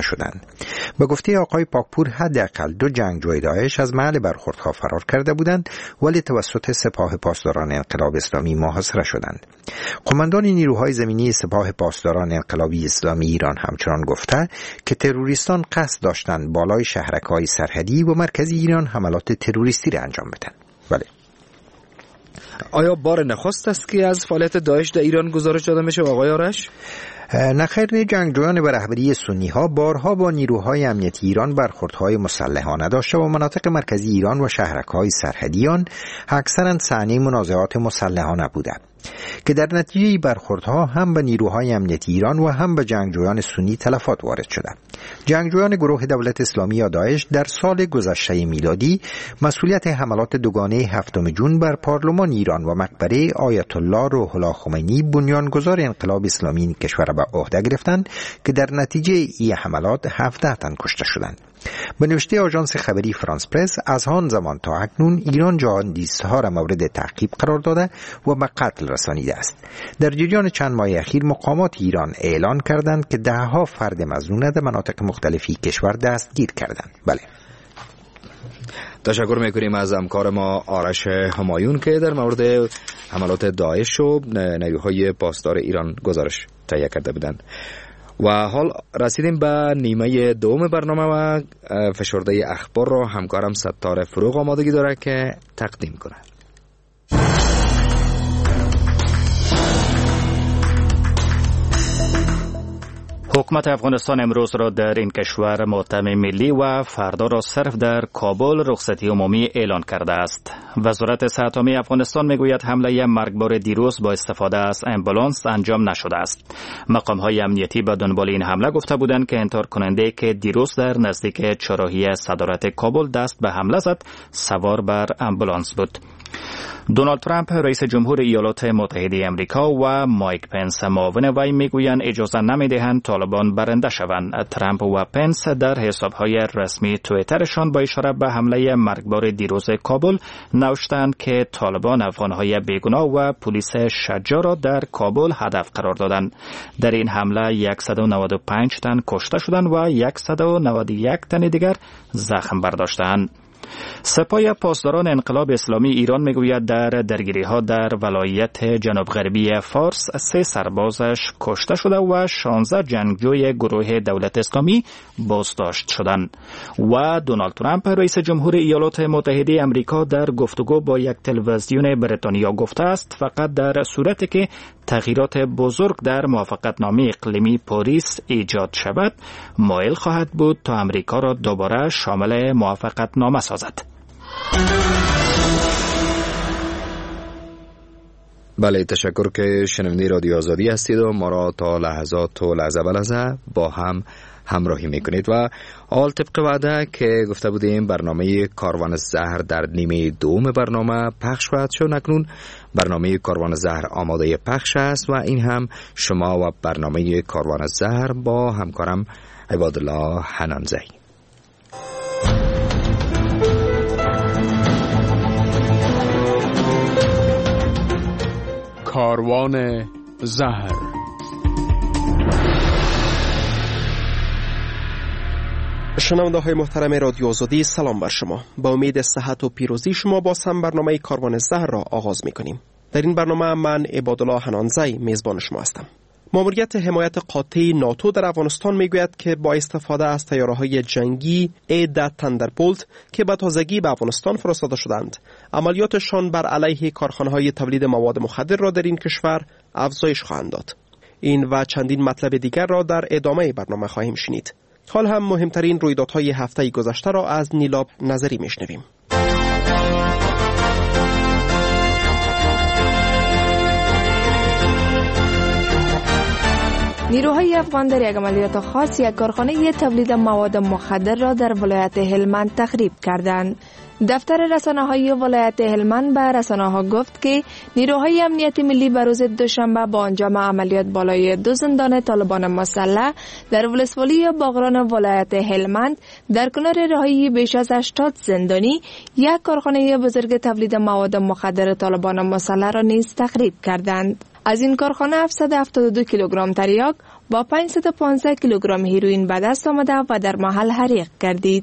شدند. به گفته آقای پاکپور حداقل 2 جنگجوی داعش از محل برخوردها فرار کرده بودند ولی توسط سپاه پاسداران انقلاب اسلامی محاصره شدند. قماندان نیروهای زمینی سپاه پاسداران انقلابی اسلامی ایران همچنان گفته که تروریستان قصد داشتند بالای شهرک‌های سرحدی و مرکزی ایران حملات تروریستی را انجام بدهند. بله. آیا بار نخست است که از فعالیت داعش در ایران گزارش داده میشه آقای آرش؟ نخیر، جنگجویان به رهبری سنی ها بارها با نیروهای امنیتی ایران برخوردهای مسلحانه داشته و مناطق مرکزی ایران و شهرک‌های سرحدی آن اکثرا صحنه منازعات مسلحانه بوده که در نتیجه برخوردها هم به نیروهای امنیتی ایران و هم به جنگجویان سنی تلفات وارد شده. جنگجویان گروه دولت اسلامی یا داعش در سال گذشته میلادی مسئولیت حملات دوگانه 7 جون بر پارلمان ایران و مقبره آیت الله روح الله خمینی بنیانگذار انقلاب اسلامی کشور را به عهده گرفتند که در نتیجه این حملات 17 تن کشته شدند. به نوشته آژانس خبری فرانس پرس، از آن زمان تا اکنون ایران جهادیست‌ها را مورد تعقیب قرار داده و به قتل رسانیده است. در جریان چند ماه اخیر مقامات ایران اعلان کردند که 10 فرد مظنون در مناطق مختلفی کشور دستگیر کردند. بله. تشکر میکنیم از همکار ما آرش همایون که در مورد حملات داعش و نیروهای پاسدار ایران گزارش تهیه کرده بودند. و حال رسیدیم به نیمه دوم برنامه و فشرده اخبار را همکارم ستاره فروغ آمادگی داره که تقدیم کنه. حکومت افغانستان امروز را در این کشور ماتم ملی و فردا را صرف در کابل رخصتی عمومی اعلان کرده است. وزارت صحت عامه افغانستان میگوید حمله مرگبار دیروز با استفاده از امبولانس انجام نشده است. مقام‌های امنیتی به دنبال این حمله گفته بودند که انکار کننده که دیروز در نزدیک چهارراهی صدارت کابل دست به حمله زد سوار بر امبولانس بود. دونالد ترامپ رئیس جمهور ایالات متحده آمریکا و مایک پنس معاون وی میگویند اجازه نمیدهند طالبان برنده شوند. ترامپ و پنس در حسابهای رسمی توییترشان با اشاره به حمله مرگبار دیروز کابل نوشتند که طالبان افغانهای بیگناه و پلیس شجاع را در کابل هدف قرار دادند. در این حمله 195 تن کشته شدند و 191 تن دیگر زخم برداشتند. سپاه پاسداران انقلاب اسلامی ایران میگوید در درگیری‌ها در ولایت جنوب غربی فارس 3 سربازش کشته شده و 16 جنگجوی گروه دولت اسلامی بازداشت شدند. و دونالد ترامپ رئیس جمهور ایالات متحده آمریکا در گفتگو با یک تلویزیون بریتانیا گفته است فقط در صورتی که تغییرات بزرگ در موافقتنامه اقلیمی پاریس ایجاد شود مایل خواهد بود تا آمریکا را دوباره شامل موافقتنامه سازد. بله، تشکر که شنونده رادیو آزادی هستید و ما را تا لحظات و لحظه به لحظه با هم همراهی میکنید. و حال طبق وعده که گفته بودیم برنامه کاروان زهر در نیمه دوم برنامه پخش خواهد شد. اکنون برنامه کاروان زهر آماده پخش است و این هم شما و برنامه کاروان زهر با همکارم عبادالله حنانزی. کاروان زهر. شنونده های محترم رادیو آزادی، سلام بر شما. با امید صحت و پیروزی شما با هم برنامه کاروان زهر را آغاز می کنیم. در این برنامه من عبادالله حنانزی میزبان شما هستم. ماموریت حمایت قاطع ناتو در افغانستان میگوید که با استفاده از طیاره‌های جنگی A-10 تندربولت که به تازگی به افغانستان فرستاده شدند، عملیاتشان بر علیه کارخانه‌های تولید مواد مخدر را در این کشور افزایش خواهند داد. این و چندین مطلب دیگر را در ادامه برنامه خواهیم شنید. حال هم مهمترین رویدادهای هفته گذشته را از نیلاب نظری میشنویم. نیروهای افغان در یک عملیات خاص یک کارخانه تولید مواد مخدر را در ولایت هلمند تخریب کردند. دفتر رسانه‌های ولایت هلمند به رسانه‌ها گفت که نیروهای امنیتی ملی به روز دوشنبه با انجام عملیات بالای 2 زندان طالبان مسلح در ولسوالی باغران ولایت هلمند در کنار راهی بیش از 80 زندانی یک کارخانه بزرگ تولید مواد مخدر طالبان مسلح را نیز تخریب کردند. از این کارخانه 772 کیلوگرم تریاک، با 515 کیلوگرم هیروئین به دست آمده و در محل حریق گردید.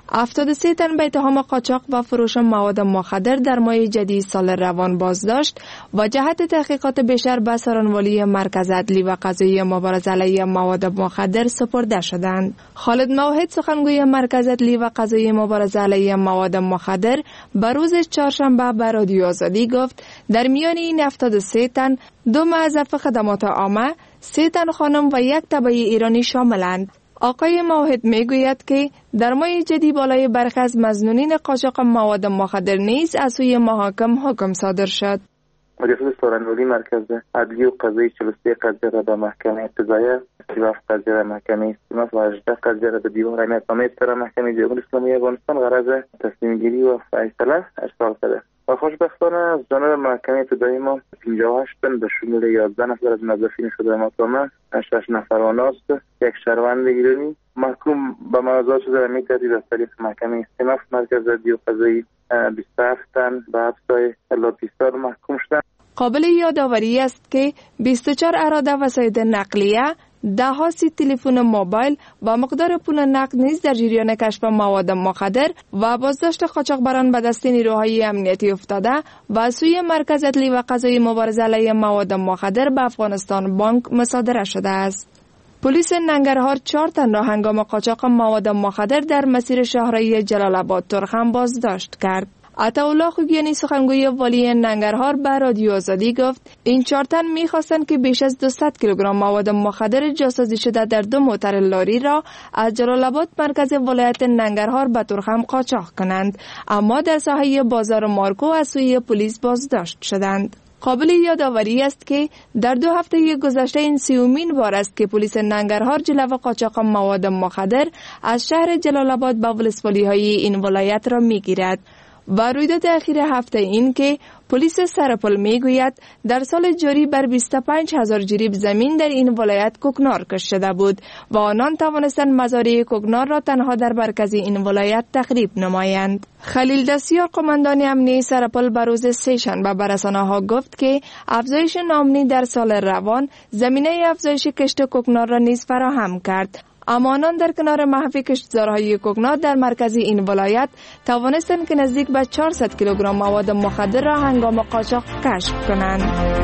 73 تن به اتهام قاچاق و فروش مواد مخدر در ماه جدی سال روان بازداشت و جهت تحقیقات بیشتر به سرانوالی مرکز عدلی و قضایی مبارزه علیه مواد مخدر سپرده شدند. خالد موحد سخنگوی مرکز عدلی و قضایی مبارزه علیه مواد مخدر به روز چهارشنبه به رادیو آزادی گفت در میان این 73 تن 2 موظف خدمات عامه، 3 تن خانم و 1 تبعی ایرانی شاملند. آقای موحد میگوید که در ماه جدی بالای برخی از مظنونین قاچاق مواد مخدر نیز از سوی محاکم حکم صادر شد. مجلس سرانوالی مرکز عدلی و قضایی 43 قضیه را به محکمه قضاییه، 37 قضیه را محکمه استیناف و 18 قضیه را به دیوان امیت سر محکمه جمهوری اسلامی افغانستان غرض تصمیم گیری و فیصله ارسال کرده. و خوشبختانه از جانب محکمه ابتدایی ما 58 تن به شمول 11 نفر از موظفین خدمات عامه، 6 نفر آناست، 1 شهروند ایرانی محکوم به مجازات شده و می‌گردید از طریق محکمه استیناف مرکز عدلی و قضایی 27 تن به حبس الاپیستار محکوم شدند. قابل یادآوری است که 24 اراده وسایل نقلیه، 10 سی تلفن موبایل و مقدار پول نقد نیز در جریان کشف مواد مخدر و بازداشت قاچاقبران به دست نیروهای امنیتی افتاده و سوی مرکز عدلی و قضایی مبارزه علیه مواد مخدر به افغانستان بانک مصادره شده است. پلیس ننگرهار 4 تن را هنگام قاچاق مواد مخدر در مسیر شهرهای جلال آباد ترخم بازداشت کرد. عطاالله خوگیانی سخنگوی والی ننگرهار به رادیو آزادی گفت این 4 تن می‌خواستند که بیش از 200 کیلوگرم مواد مخدر جاسازی شده در 2 موتر لاری را از جلال آباد مرکز ولایت ننگرهار به ترخم قاچاق کنند، اما در ساحه بازار مارکو از سوی پلیس بازداشت شدند. قابل یادآوری است که در 2 هفته گذشته این 30مین بار است که پلیس ننگرهار جلو قاچاق مواد مخدر از شهر جلال آباد به ولسوالی‌های این ولایت را می‌گیرد. و رویداد اخیر هفته این که پلیس سرپل میگوید در سال جاری بر 25,000 جریب زمین در این ولایت کوکنار کشته شده بود و آنان توانستند مزارع کوکنار را تنها در مرکز این ولایت تخریب نمایند. خلیل دستیار قماندان امنیتی سرپل به روز سه‌شنبه به رسانه‌ها گفت که افزایش نامنی در سال روان زمینه افزایش کشت کوکنار را نیز فراهم کرد. اما آنان در کنار محو کشتزارهای کوکنار در مرکز این ولایت توانستند که نزدیک به 400 کیلوگرم مواد مخدر را هنگام قاچاق کشف کنند.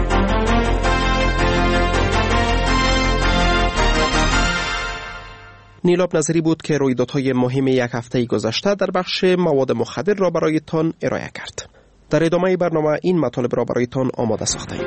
نیلاب نظری بود که رویدادهای مهم یک هفته گذشته در بخش مواد مخدر را برایتان ارائه کرد. در ادامه برنامه این مطالب را برایتان آماده ساخته‌ایم.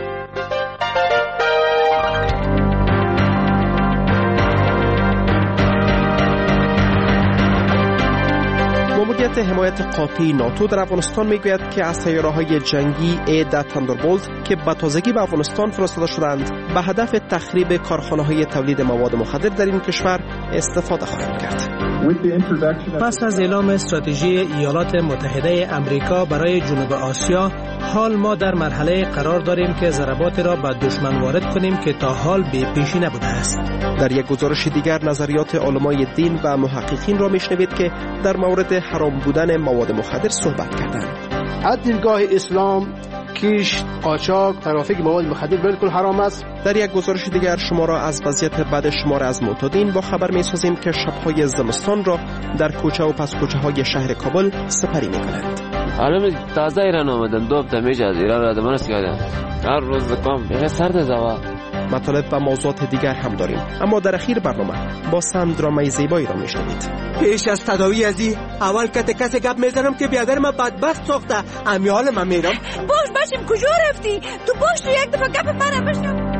ماموریت حمایت قاطع ناتو در افغانستان میگوید که از سیاره‌های جنگی ایدا تاندربولت که به تازگی به افغانستان فرستاده شدند به هدف تخریب کارخانه‌های تولید مواد مخدر در این کشور استفاده خواهند کرد. پس از اعلام استراتژی ایالات متحده آمریکا برای جنوب آسیا، حال ما در مرحله قرار داریم که ضربات را به دشمن وارد کنیم که تا حال بی پیشی نبوده است. در یک گزارش دیگر نظریات علمای دین و محققین را میشنوید که در مورد حرام بودن مواد مخدر صحبت کردند. از دیدگاه اسلام کیش، قاچاق، ترافیک مواد مخدر بالکل حرام است. در یک گزارش دیگر شما را از وضعیت بد شمار از معتادین با خبر می‌سازیم که شب‌های زمستان را در کوچه و پس کوچه‌های شهر کابل سپری می‌کنند. حالا تازه ایران آمدن، 2 هفته میشه از ایران را دمانست کردن. هر روز کام یه سرد زوا. مطالب و موضوعات دیگر هم داریم، اما در اخیر برنامه با سم درامای زیبایی را میشنوید. پیش از تداوی ازی اول کسی گپ میزنم که بیادر ما بدبخت ساخته، امیال من میرم. باش باشیم کجا رفتی؟ تو باش تو یک دفعه گپ من بشنو.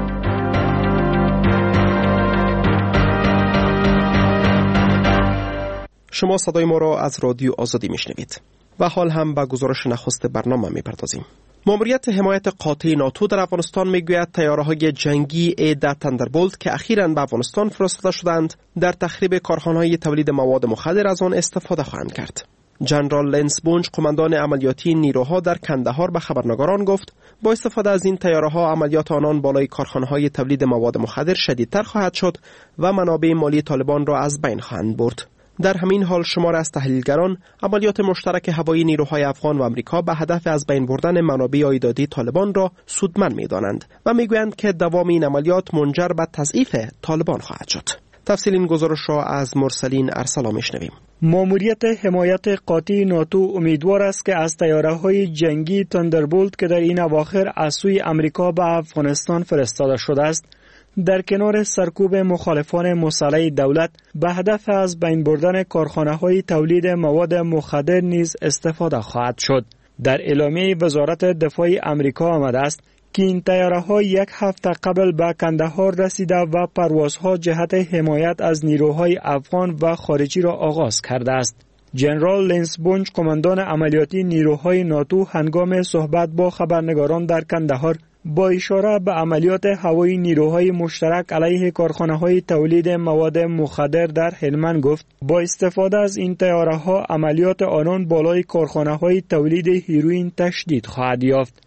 شما صدای ما را از رادیو آزادی میشنوید و حال هم به گزارش نخست برنامه میپردازیم. ماموریت حمایت قاطع ناتو در افغانستان میگوید طیاره‌های جنگی ایدا تاندربولت که اخیراً به افغانستان فرستاده شدند در تخریب کارخانه‌های تولید مواد مخدر از آن استفاده خواهند کرد. جنرال لنس بونج قماندان عملیاتی نیروها در کندهار به خبرنگاران گفت با استفاده از این طیاره‌ها عملیات آنان بالای کارخانه‌های تولید مواد مخدر شدیدتر خواهد شد و منابع مالی طالبان را از بین خواهند برد. در همین حال شمار از تحلیلگران عملیات مشترک هوایی نیروهای افغان و آمریکا به هدف از بین بردن منابع عایداتی طالبان را سودمند می‌دانند و می‌گویند که دوام این عملیات منجر به تضعیف طالبان خواهد شد. تفصیل این گزارش را از مرسلین ارسلا میشنویم. ماموریت حمایت قاطع ناتو امیدوار است که از طیاره‌های جنگی تاندربولت که در این اواخر از سوی آمریکا به افغانستان فرستاده شده است، در کنار سرکوب مخالفان مسلح دولت به هدف از بین بردن کارخانه‌های تولید مواد مخدر نیز استفاده خواهد شد. در اعلامیه وزارت دفاع آمریکا آمده است که این طیاره‌ها یک هفته قبل به کندهار رسیده و پروازها جهت حمایت از نیروهای افغان و خارجی را آغاز کرده است. جنرال لنس بونج، کماندان عملیاتی نیروهای ناتو، هنگام صحبت با خبرنگاران در کندهار با اشاره به عملیات هوایی نیروهای مشترک علیه کارخانه‌های تولید مواد مخدر در هلمند گفت با استفاده از این طیاره‌ها عملیات آنان بالای کارخانه‌های تولید هیروئین تشدید خواهد یافت.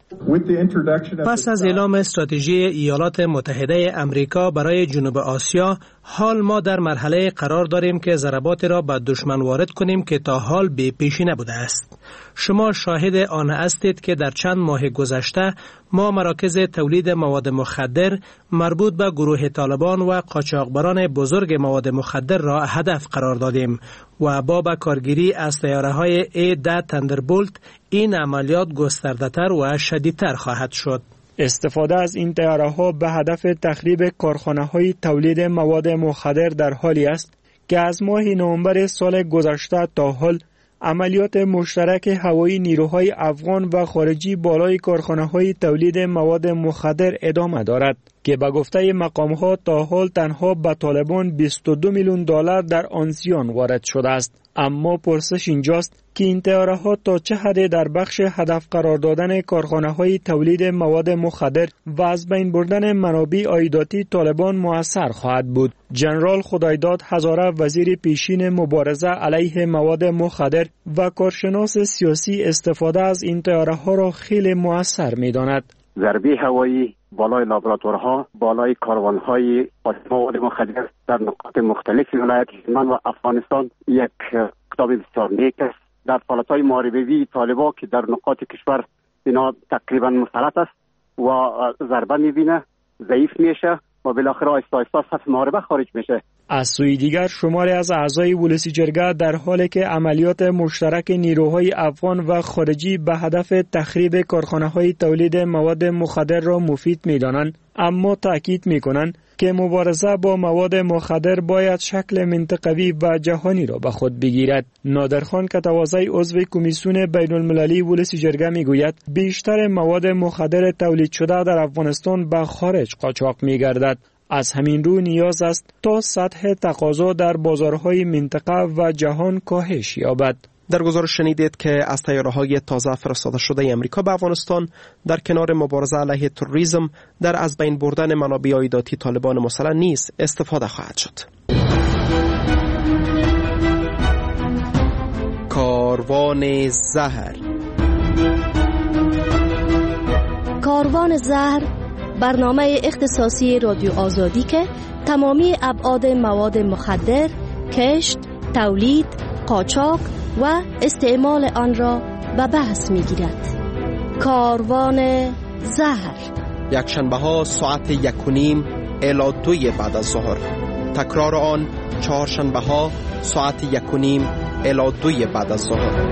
پس از اعلام استراتژی ایالات متحده امریکا برای جنوب آسیا، حال ما در مرحله قرار داریم که ضرباتی را به دشمن وارد کنیم که تا حال بی پیشی نبوده است. شما شاهد آن هستید که در چند ماه گذشته ما مراکز تولید مواد مخدر مربوط به گروه طالبان و قاچاقبران بزرگ مواد مخدر را هدف قرار دادیم و با به کارگیری از طیاره‌های A-10 تاندربولت این عملیات گسترده‌تر و شدیدتر خواهد شد. استفاده از این طیاره‌ها به هدف تخریب کارخانه‌های تولید مواد مخدر در حالی است که از ماه نوامبر سال گذشته تا حال عملیات مشترک هوایی نیروهای افغان و خارجی بالای کارخانه‌های تولید مواد مخدر ادامه دارد که به گفته مقام‌ها تا حال تنها به طالبان 22 میلیون دلار در آن زیان وارد شده است. اما پرسش اینجاست که این طیاره‌ها تا چه حد در بخش هدف قرار دادن کارخانه‌های تولید مواد مخدر و از بین بردن منابع عایداتی طالبان مؤثر خواهد بود. جنرال خدایداد هزاره، وزیر پیشین مبارزه علیه مواد مخدر و کارشناس سیاسی، استفاده از این طیاره‌ها را خیلی مؤثر می‌داند. ضربه هوایی بالای لابراتوارها، بالای کاروان‌های مواد مخدر در نقاط مختلف ولایت هلمند و افغانستان یک کتاب بسیار نیک است. در فعالیت‌های محاربه‌ای طالبان که در نقاط کشور اینا تقریبا مسلط است و ضربه می‌بینه، ضعیف میشه و بالاخره آهسته آهسته از صف محاربه خارج میشه. از سوی دیگر شماری از اعضای ولسی جرگه در حالی که عملیات مشترک نیروهای افغان و خارجی به هدف تخریب کارخانه‌های تولید مواد مخدر را مفید می‌دانند، اما تأکید می‌کنند که مبارزه با مواد مخدر باید شکل منطقوی و جهانی را به خود بگیرد. نادرخان کتوازی، عضو کمیسیون بین‌المللی ولسی جرگه می‌گوید بیشتر مواد مخدر تولید شده در افغانستان به خارج قاچاق می‌گردد. از همین رو نیاز است تا سطح تقاضا در بازارهای منطقه و جهان کاهش یابد. در گزارش شنیدید که از طیاره‌های تازه فرستاده شده آمریکا به افغانستان در کنار مبارزه علیه تروریسم در از بین بردن منابع عایداتی طالبان مسلح نیز استفاده خواهد شد. کاروان زهر. کاروان زهر برنامه اختصاصی رادیو آزادی که تمامی ابعاد مواد مخدر، کشت، تولید، قاچاق و استعمال آن را به بحث می‌گیرد. کاروان زهر، یکشنبه ها ساعت 1:30 الی 2 بعد از ظهر. تکرار آن چهارشنبه ها ساعت 1:30 الی 2 بعد از ظهر.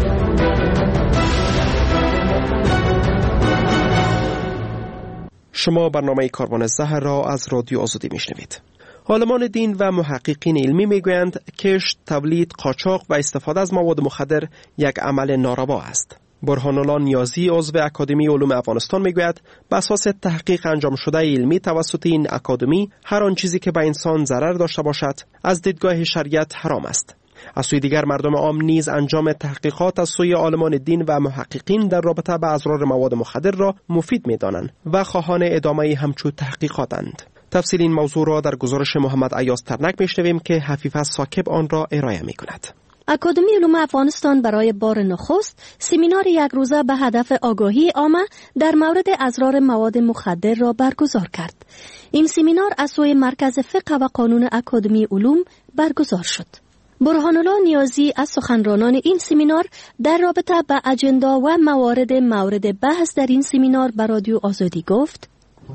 شما برنامه کاروان زهر را از رادیو آزادی میشنوید. عالمان دین و محققین علمی میگویند کشت، تولید، قاچاق و استفاده از مواد مخدر یک عمل ناروا است. برهان الله نیازی، عضو اکادمی علوم افغانستان میگوید بر اساس تحقیق انجام شده علمی توسط این اکادمی هر آن چیزی که به انسان ضرر داشته باشد از دیدگاه شریعت حرام است. از سوی دیگر مردم عام نیز انجام تحقیقات از سوی عالمان دین و محققین در رابطه با اضرار مواد مخدر را مفید می‌دانند و خواهان ادامه همچون تحقیقاتند. تفصیل این موضوع را در گزارش محمد ایاز ترنک میشنویم که حفیظ ساکب آن را ارائه می‌کند. اکادمی علوم افغانستان برای بار نخست سمینار یک روزه به هدف آگاهی عامه در مورد اضرار مواد مخدر را برگزار کرد. این سمینار از سوی مرکز فقه و قانون اکادمی علوم برگزار شد. برهان‌الله نیازی از سخنرانان این سمینار در رابطه با اجندا و مورد بحث در این سمینار به رادیو آزادی گفت: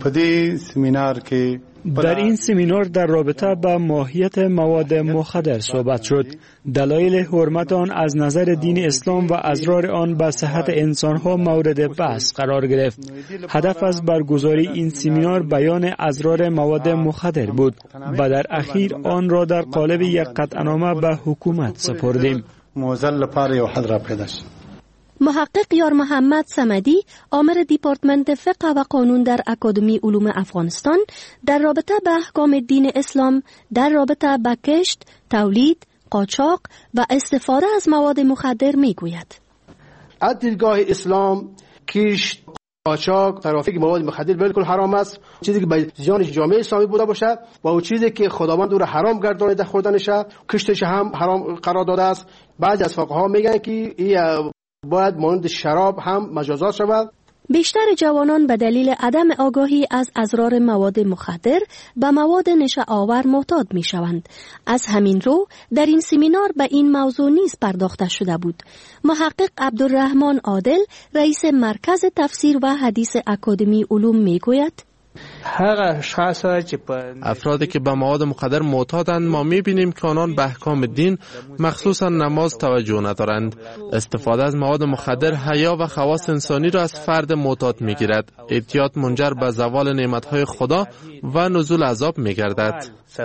در این سمینار در رابطه با ماهیت مواد مخدر صحبت شد. دلایل حرمت آن از نظر دین اسلام و اضرار آن به صحت انسان‌ها مورد بحث قرار گرفت. هدف از برگزاری این سمینار بیان اضرار مواد مخدر بود و در اخیر آن را در قالب یک قطعنامه به حکومت سپردیم. محقق یار محمد صمدی، عامل دیپارتمنت فقه و قانون در اکادمی علوم افغانستان، در رابطه به احکام دین اسلام در رابطه با کشت، تولید، قاچاق و استفاده از مواد مخدر میگوید: از دیدگاه اسلام کشت، قاچاق، ترافیک مواد مخدر بالکل حرام است. چیزی که به زیان جامعه اسلامی بوده باشه و اون چیزی که خداوند او را حرام گردانیده خوردنش، کشتش هم حرام قرار داده است. بعضی از فقها میگن که باید مانند شراب هم مجازات شود. بیشتر جوانان به دلیل عدم آگاهی از اضرار مواد مخدر به مواد نشه‌آور معتاد می شوند. از همین رو در این سمینار به این موضوع نیز پرداخته شده بود. محقق عبدالرحمن عادل، رئیس مرکز تفسیر و حدیث اکادمی علوم می گوید: افرادی که به مواد مخدر معتادند، ما می‌بینیم که آنان به احکام دین مخصوصا نماز توجه ندارند. استفاده از مواد مخدر حیا و خواص انسانی را از فرد معتاد می‌گیرد. اعتیاد منجر به زوال نعمت‌های خدا و نزول عذاب می‌گردد.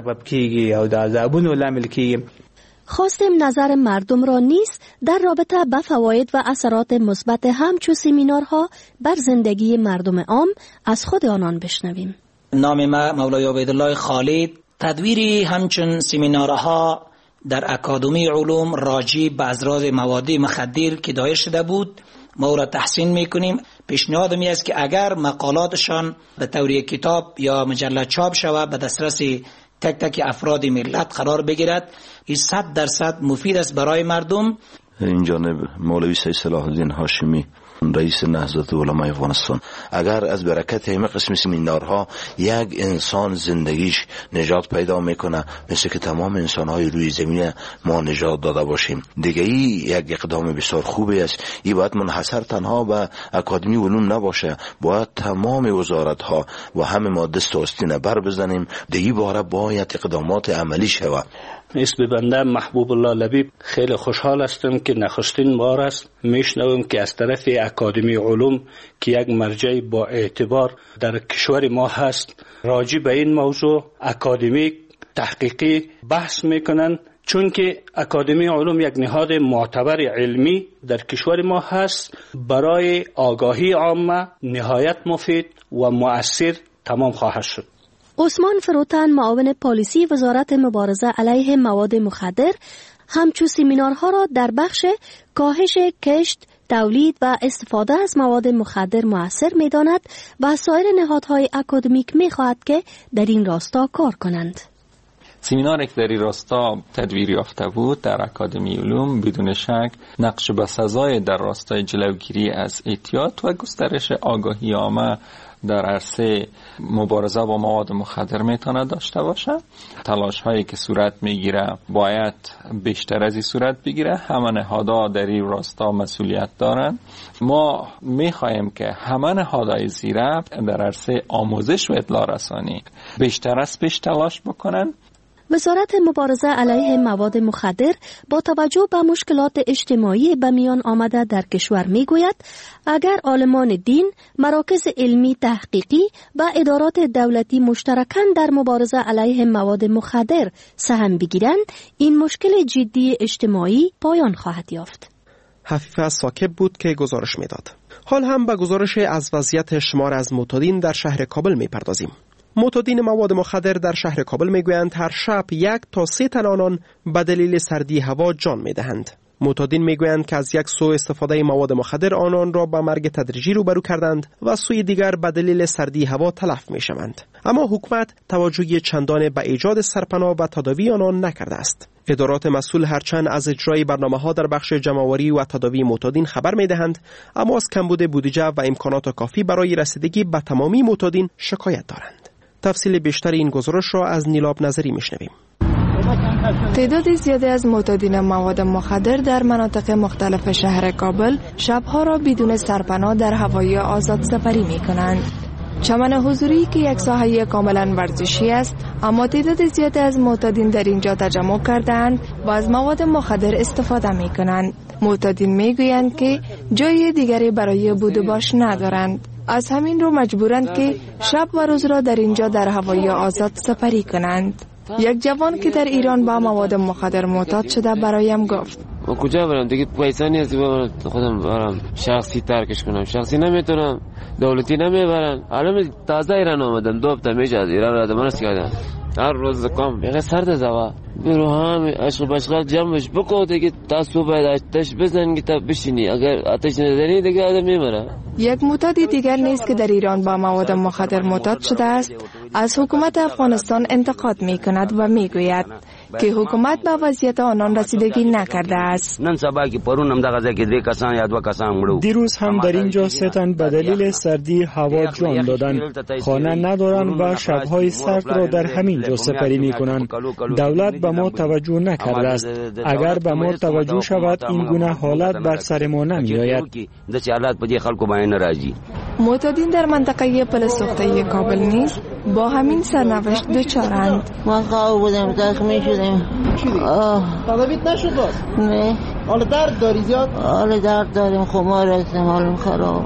خواستیم نظر مردم را نیز در رابطه با فواید و اثرات مثبت همچون سمینارها بر زندگی مردم عام از خود آنان بشنویم. نام ما مولای عبیدالله خالد. تدویر همچون سمینارها در اکادمی علوم راجع به اضرار مواد مخدر که دایر شده بود ما را تحسین میکنیم. پیشنهاد می است که اگر مقالاتشان به طور کتاب یا مجله چاپ شود به دسترس تک تک افراد ملت قرار بگیرد، این 100% مفید است برای مردم. این جانب مولوی سید صلاح الدین هاشمی، رئیس نهضت علمای افغانستان، اگر از برکت همه قسم سمینارها یک انسان زندگیش نجات پیدا میکنه، مثل که تمام انسانهای روی زمین ما نجات داده باشیم، دیگه ای یک اقدام بسیار خوبی است. این باید منحصر تنها به اکادمی علوم نباشه، باید تمام وزارتها و همه ما دست و آستین بر بزنیم. دیگه باره باید اقدامات عملی شود. اسم بنده محبوب الله لبیب. خیلی خوشحال هستم که نخستین بار است میشنوم که از طرف اکادمی علوم که یک مرجع با اعتبار در کشور ما هست راجع به این موضوع اکادمیک تحقیقی بحث میکنن، چون که اکادمی علوم یک نهاد معتبر علمی در کشور ما هست. برای آگاهی عامه نهایت مفید و مؤثر تمام خواهد شد. عثمان فروتن، معاون پالیسی وزارت مبارزه علیه مواد مخدر، همچون سمینارها را در بخش کاهش کشت، تولید و استفاده از مواد مخدر مؤثر می‌داند و سایر نهادهای اکادمیک می‌خواهد که در این راستا کار کنند. سمیناری که در این راستا تدویر یافته بود در اکادمی علوم بدون شک نقش بسزای در راستای جلوگیری از اعتیاد و گسترش آگاهی عامه در عرصه مبارزه با مواد مخدر میتونه داشته باشه. تلاش هایی که صورت میگیره باید بیشتر از این صورت بگیره. همه نهادها در این راستا مسئولیت دارن. ما میخواهیم که همه نهادهای زیره در عرصه آموزش و اطلاع رسانی بیشتر از پیش تلاش بکنن. وزارت مبارزه علیه مواد مخدر با توجه به مشکلات اجتماعی به میان آمده در کشور میگوید اگر عالمان دین، مراکز علمی تحقیقی و ادارات دولتی مشترکاً در مبارزه علیه مواد مخدر سهم بگیرند، این مشکل جدی اجتماعی پایان خواهد یافت. حفیظ ساکب بود که گزارش میداد. حال هم به گزارش از وضعیت شمار از معتادین در شهر کابل میپردازیم. معتادین مواد مخدر در شهر کابل میگویند هر شب 1 تا 3 تن آنان به دلیل سردی هوا جان میدهند. معتادین میگویند که از یک سو استفاده مواد مخدر آنان را به مرگ تدریجی روبرو کردند و سوی دیگر به دلیل سردی هوا تلف میشوند. اما حکومت توجهی چندان به ایجاد سرپناه و تداوی آنان نکرده است. ادارات مسئول هرچند از اجرای برنامه‌ها در بخش جمع‌آوری و تداوی معتادین خبر می‌دهند، اما از کمبود بودجه و امکانات کافی برای رسیدگی به تمامی معتادین شکایت دارند. تفصیل بیشتر این گزارش را از نیلاب نظری میشنویم. تعداد زیادی از معتادین مواد مخدر در مناطق مختلف شهر کابل شبها را بدون سرپناه در هوای آزاد سپری می کنند. چمن حضوری که یک ساحه کاملا ورزشی است، اما تعداد زیادی از معتادین در اینجا تجمع کردند و از مواد مخدر استفاده می کنند. معتادین می گویند که جای دیگری برای بود و باش ندارند. از همین رو مجبورند که شب و روز را در اینجا در هوای آزاد سپری کنند. یک جوان که در ایران با مواد مخدر معتاد شده برایم گفت: من کجا برم دیگه؟ پیسه نیست خودم برم شخصی ترکش کنم، شخصی نمیتونم، دولتی نمیبرن. الان تازه ایران آمدم، 2 هفته میشه از ایران رفتم. من سیادم هر روز کام بگه سرد زوا برو هم عشق بشغال جمعش بکو دیگه تا صبح آتش بزن که تا بشینی، اگر آتش نزنی دیگه آدم میمره. یک معتاد دیگر نیست که در ایران با مواد مخدر معتاد شده است از حکومت افغانستان انتقاد می کند و می گوید که حکومت به وضعیت آنان رسیدگی نکرده است. دیروز هم در اینجا 3 تن به دلیل سردی هوا جان دادند. خانه ندارند و شبهای سرد را در همین جا سپری می کنند. دولت به ما توجه نکرده است. اگر به ما توجه شود این گونه حالت بر سر ما نمی آید. معتادین در منطقه پلسوخته کابل نیز با همین سرنوشت دچارند. ما خواب بودم زخمی شدیم. تداویت نشد باز؟ نه. حالا درد داری زیاد؟ حالا درد داریم، خمار هستم، حالم خراب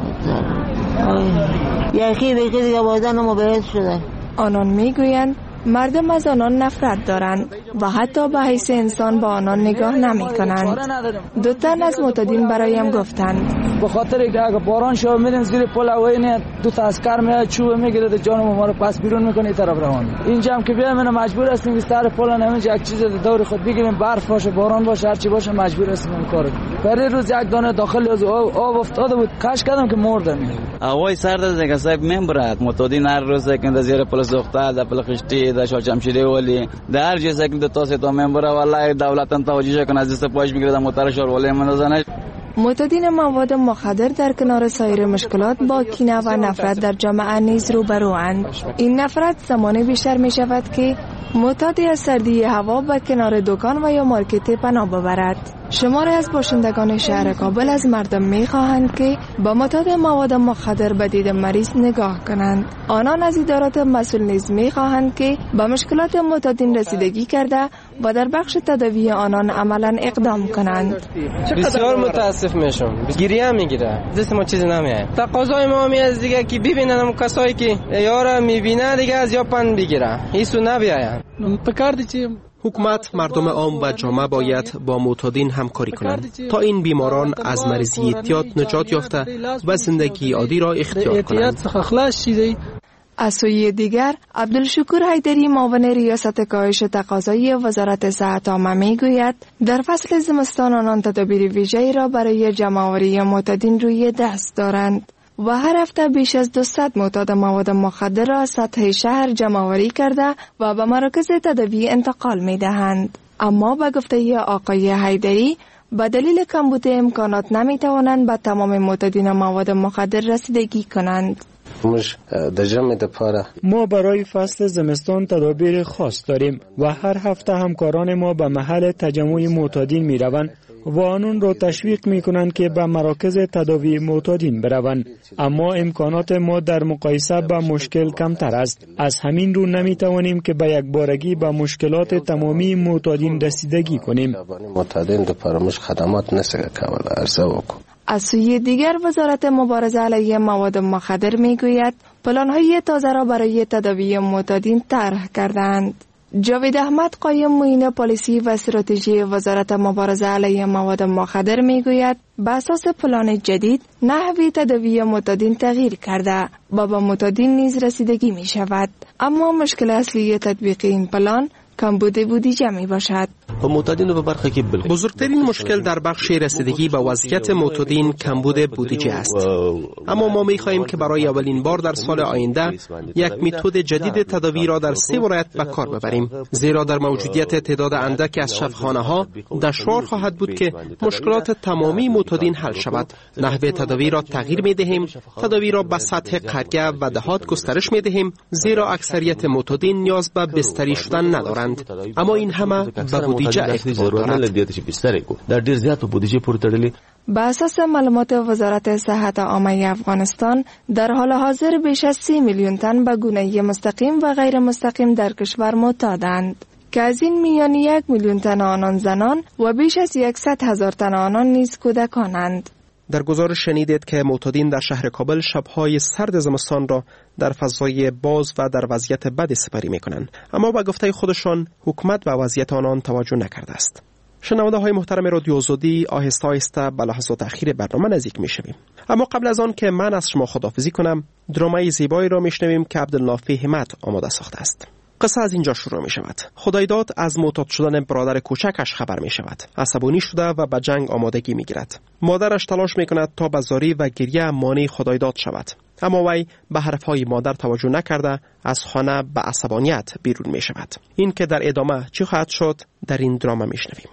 یکی بگه دیگه بازنمو بهت شده. آنان میگویند مردم از آنان نفرت دارند و حتی به حیث انسان با آنان نگاه نمی کنند. 2 تن از معتادین برایم گفتند به خاطر که اگه باران شو میریم زیر پل هوایی نه 2 تا عسکر میاد چوب میگیره جان ما رو پس بیرون میکنه طرف روان. اینجا هم که بیایم مجبور هستیم که سر پل نمیشه یک چیز دور خود بگیریم، برف باشه باران باشه هر چی باشه مجبور هستیم این کارو. برای روز یک دانه داخل از آب افتاده بود کاش کردم که مردم. هوای سرد از دیگه صاحب میبرد. معتادین هر روز که زیر پل سوخته در پل خشتی در شمشیری ولی در هر جایی که 2 تا 3 تا میبره والله دولت توجه کنه از دست پاش میگیره موتور شور ولی منزنه. معتادین مواد مخدر در کنار سایر مشکلات با کینه و نفرت در جامعه نیز روبروند. این نفرت زمانی بیشتر می شود که معتادی از سردی هوا به کنار دکان و یا مارکت پناه ببرد. شماری از باشندگان شهر کابل از مردم می خواهند که با معتاد مواد مخدر به دید مریض نگاه کنند. آنان از ادارات مسئول نیز می خواهند که به مشکلات معتادین رسیدگی کرده و در بخش تداوی آنان عملا اقدام کنند. بسیار متاسف میشم، گریه میگیره، دست ما چیزی نمیاد. تقاضای ما میاد دیگه که ببینن کسایی که یارا میبینه دیگه از یاپن بگیره، هیچو نبیاین. حکومت، مردم عام و جامعه باید با معتادین همکاری کنند تا این بیماران از مریضی اعتیاد نجات یافته و زندگی عادی را اختیار کنند. از سوی دیگر عبدالشکور حیدری معاون ریاست کاهش تقاضای وزارت صحت عامه میگوید در فصل زمستان آنان تدابیر ویژه‌ای را برای جمع‌آوری معتادین روی دست دارند و هر هفته بیش از 200 معتاد مواد مخدر را از سطح شهر جمع‌آوری کرده و به مراکز تداوی انتقال می‌دهند. اما به گفته آقای حیدری به دلیل کمبود امکانات نمی‌توانند به تمام معتادین مواد مخدر رسیدگی کنند. ما برای فصل زمستان تدابیر خاص داریم و هر هفته همکاران ما به محل تجمع معتادین می روند و آنان را تشویق می کنند که به مراکز تداوی معتادین بروند. اما امکانات ما در مقایسه با مشکل کمتر است. از همین رو نمی توانیم که به یک بارگی به مشکلات تمامی معتادین رسیدگی کنیم. از سوی دیگر وزارت مبارزه علیه مواد مخدر میگوید پلان‌های تازه را برای تداوی معتادین طرح کردند. جاوید احمد قایم معین پالیسی و استراتژی وزارت مبارزه علیه مواد مخدر میگوید بر اساس پلان جدید نحوی تداوی معتادین تغییر کرده و به معتادین نیز رسیدگی می شود. اما مشکل اصلی تطبیق این پلان کمبود بودجه می باشد. بزرگترین مشکل در بخش رسیدگی به وضعیت معتادین کمبود بودجه است. اما ما می خواهیم که برای اولین بار در سال آینده یک متد جدید تداوی را در 3 ولایت به کار ببریم، زیرا در موجودیت تعداد اندک از شفاخانه ها دشوار خواهد بود که مشکلات تمامی معتادین حل شود. نحوه تداوی را تغییر می دهیم، تداوی را به سطح قریه و دهات گسترش می دهیم، زیرا اکثریت معتادین نیاز به بستری شدن ندارند. دارند، اما این همه به بودجه اقتباس دارد. به اساس معلومات وزارت صحت عامه افغانستان در حال حاضر بیش از 30 میلیون تن به گونه مستقیم و غیر مستقیم در کشور معتادند که از این میان 1 میلیون تن آنان زنان و بیش از 100,000 تن آنان نیز کودکانند. در گزارش شنیدید که معتادین در شهر کابل شبهای سرد زمستان را در فضای باز و در وضعیت بد سپری می‌کنند، اما با گفته خودشان حکومت به وضعیت آنان توجه نکرده است. شنونده های محترم رادیو آزادی، آهسته آهسته به لحظات اخیر برنامه نزدیک می‌شویم، اما قبل از آن که من از شما خداحافظی کنم، درامای زیبایی را می‌شنویم که عبدالنافع همت آماده ساخته است. قصه از اینجا شروع می شود. خدایداد از معتاد شدن برادر کوچکش خبر می شود. عصبانی شده و به جنگ آمادگی می گیرد. مادرش تلاش می کند تا به زاری و گریه مانع خدایداد شود، اما وی به حرفهای مادر توجه نکرده از خانه به عصبانیت بیرون می شود. این که در ادامه چی خواهد شد در این دراما می شنویم.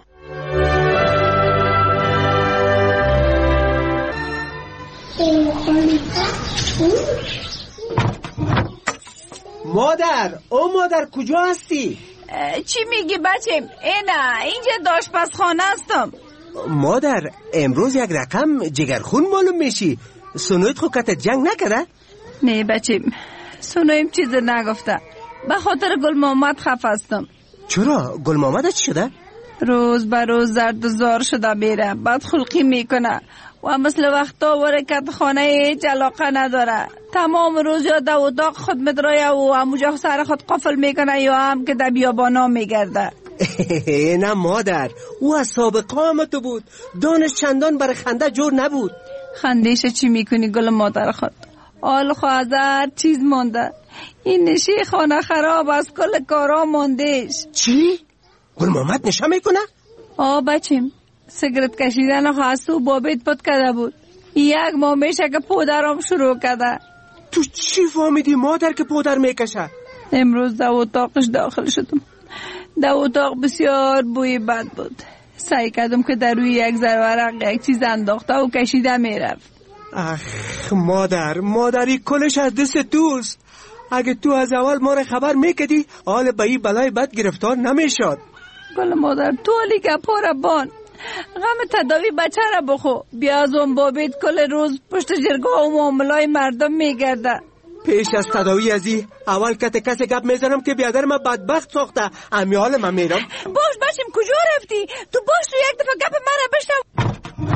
مادر کجا هستی؟ چی میگی بچم؟ اینجا آشپزخانه هستم. مادر امروز یک رقم جگرخون معلوم میشی. سنویت خو کت جنگ نکرده؟ نه بچم، سنویم چیز نگفته. به خاطر گل محمد خفه هستم. چرا؟ گل محمد چی شده؟ روز به روز زرد و زار شده میره، بد خلقی میکنه و مثل وقتا ورکت خانه هیچ علاقه نداره. تمام روز یا در اتاق خود مدرایه و همونجا سر خود قفل میکنه یا هم که در بیابانا میگرده. نه مادر، او از سابقه آمده بود. دانش چندان برای خنده جور نبود. خندیش چی میکنی گل مادر خود؟ آل خواهر چیز مانده. این نشی خانه خراب از کل کارا ماندهش. چی؟ گل محمد نشه میکنه؟ بچیم، سیگرت کشیدن خواستو بابیت پد کرده بود. 1 ماه میشه که پودرم شروع کرده. تو چی فهمیدی مادر که پودر میکشه؟ امروز در اتاقش داخل شدم. در اتاق بسیار بوی بد بود. سعی کردم که در روی یک ذره یک چیز انداخته و کشیده میرفت. اخ مادری کلش از دست توست. اگه تو از اول ما را خبر میکدی حال به این بلای بد گرفتار نمیشد. گل مادر تولی که پاره بان غم تداوی بچه را بخو. بیا از اون بابیت کل روز پشت جرگاه و معاملای مردم میگرده. پیش از تداوی ازی اول کسی گپ میزنم که بیادر من بدبخت ساخته. امی حال من میرم. باش بچیم کجا رفتی؟ تو باش تو یک دفعه گپ من را بشنو.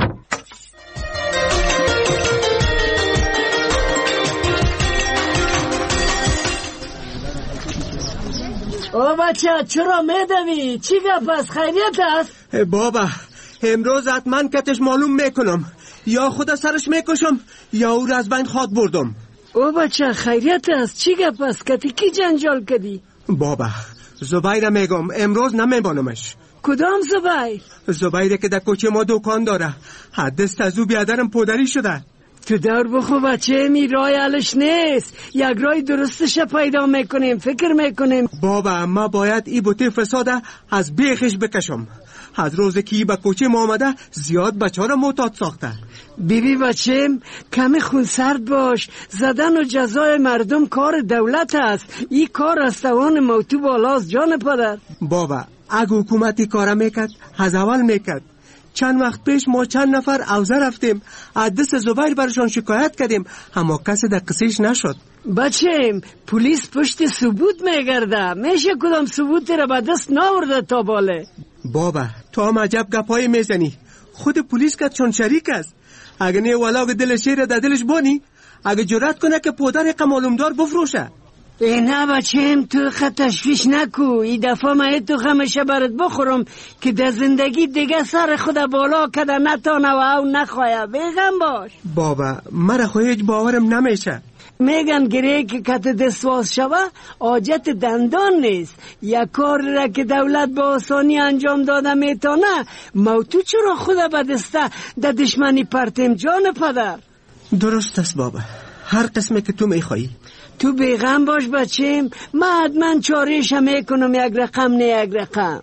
بچه چرا میدوی؟ چی گپ است؟ خیریت است؟ بابا امروز حتما کتش معلوم میکنم. یا خدا سرش میکشم یا او را از بین خاک بردم. بچه خیریت است؟ چی گپ است؟ کتی کی جنجال کدی؟ بابا زبیر میگم امروز نمیبانمش. کدام زبیر؟ زبیره که در کوچه ما دکان داره. حدست از او بیادرم پودری شده. تو دور بخو بچه، می رای علش نیست. یک رای درستش پیدا میکنیم، فکر میکنیم. بابا ما باید ای بوته فساده از بیخش بکشم. از روز که ای به کوچه ما آمده زیاد بچه ها را معتاد ساخته. بیبی بچم کمی خونسرد باش. زدن و جزای مردم کار دولت است. این کار از توان موتو بالاست جان پدر. بابا اگه حکومتی کار میکرد از اول میکرد. چند وقت پیش ما چند نفر اوزه رفتیم، از دست زبیر برشان شکایت کردیم، اما کسی در قصیش نشد. بچم پلیس پشت ثبوت میگرده. میشه کدام ثبوتی را به دست ناورده تا باله. بابا تو هم عجب گپایی میزنی. خود پلیس که چون شریک است. اگه نه ولاغ دل شیر در دلش بانی، اگه جرأت کنه که پودر معلومدار بفروشه. نه بچم تو خط تشویش نکو. این دفعه من تو خمشه برات بخورم که در زندگی دیگه سر خود بالا کده نتانه و او نخواه. بیغم باش. بابا مرا خو هیچ باورم نمیشه. میگن گره که کت دستواز شوه حاجت دندان نیست. یک کار را که دولت به آسانی انجام داده میتونه، موتو چرا خود به دسته در دشمنی پرتیم جان پدر؟ درست است بابا، هر قسمه که تو میخوایی. تو بیغم باش بچیم، من حتما چاریش میکنم، یک رقم نه یک رقم.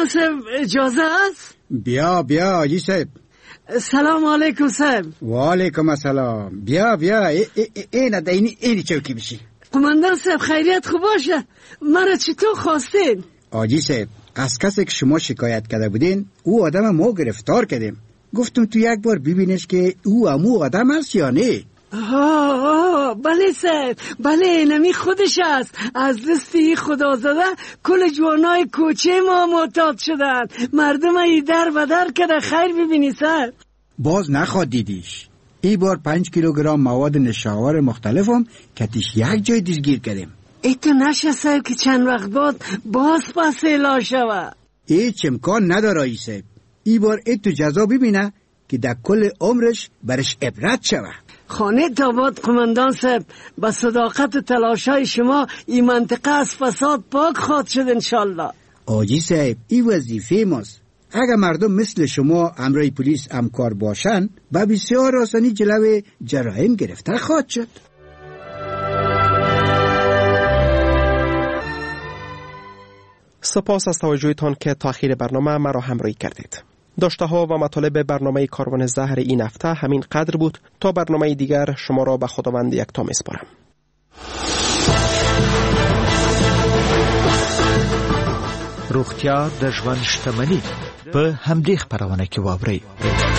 قماندان صاحب اجازه است؟ بیا حاجی صاحب. سلام علیکم صاحب. و علیکم السلام. بیا این اینی چوکی بشی. قماندان صاحب خیریت خوب باشه. مرا چطور خواستین؟ حاجی صاحب از کسی که شما شکایت کرده بودین او آدم ما گرفتار کردیم. گفتم تو یک بار ببینش که او همو آدم است یا نه. بله صاحب، بله نمی خودش است. از دستی خدا زده کل جوانای کوچه ما معتاد شدن. مردم ای در و در کده. خیر ببینی صاحب. باز نخواد دیدیش. ای بار 5 کیلوگرم مواد نشاور مختلفم کتیش یک جای دستگیر کردیم. ایتو نشه صاحب که چند وقت باز پس اعلام شوه. هیچ امکان نداره ای صاحب. ای بار ایتو جزا ببینه که در کل عمرش برش عبرت شوه. خانه تاباد قماندان صاحب، با صداقت و تلاشای شما این منطقه از فساد پاک خواهد شد انشالله. آجی صاحب این وظیفه ماست. اگر مردم مثل شما امرای پلیس همکار باشن با بسیار آسانی جلوی جرایم گرفته خواهد شد. سپاس از توجهتان که تا آخر برنامه مرا همراهی کردید. داشته ها و مطالب برنامه کاروان زهر این هفته همین قدر بود. تا برنامه دیگر شما را به خداوند یکتا میسپارم. روغتیا د ژوند شتمني په همدې خبرونه کې واورئ.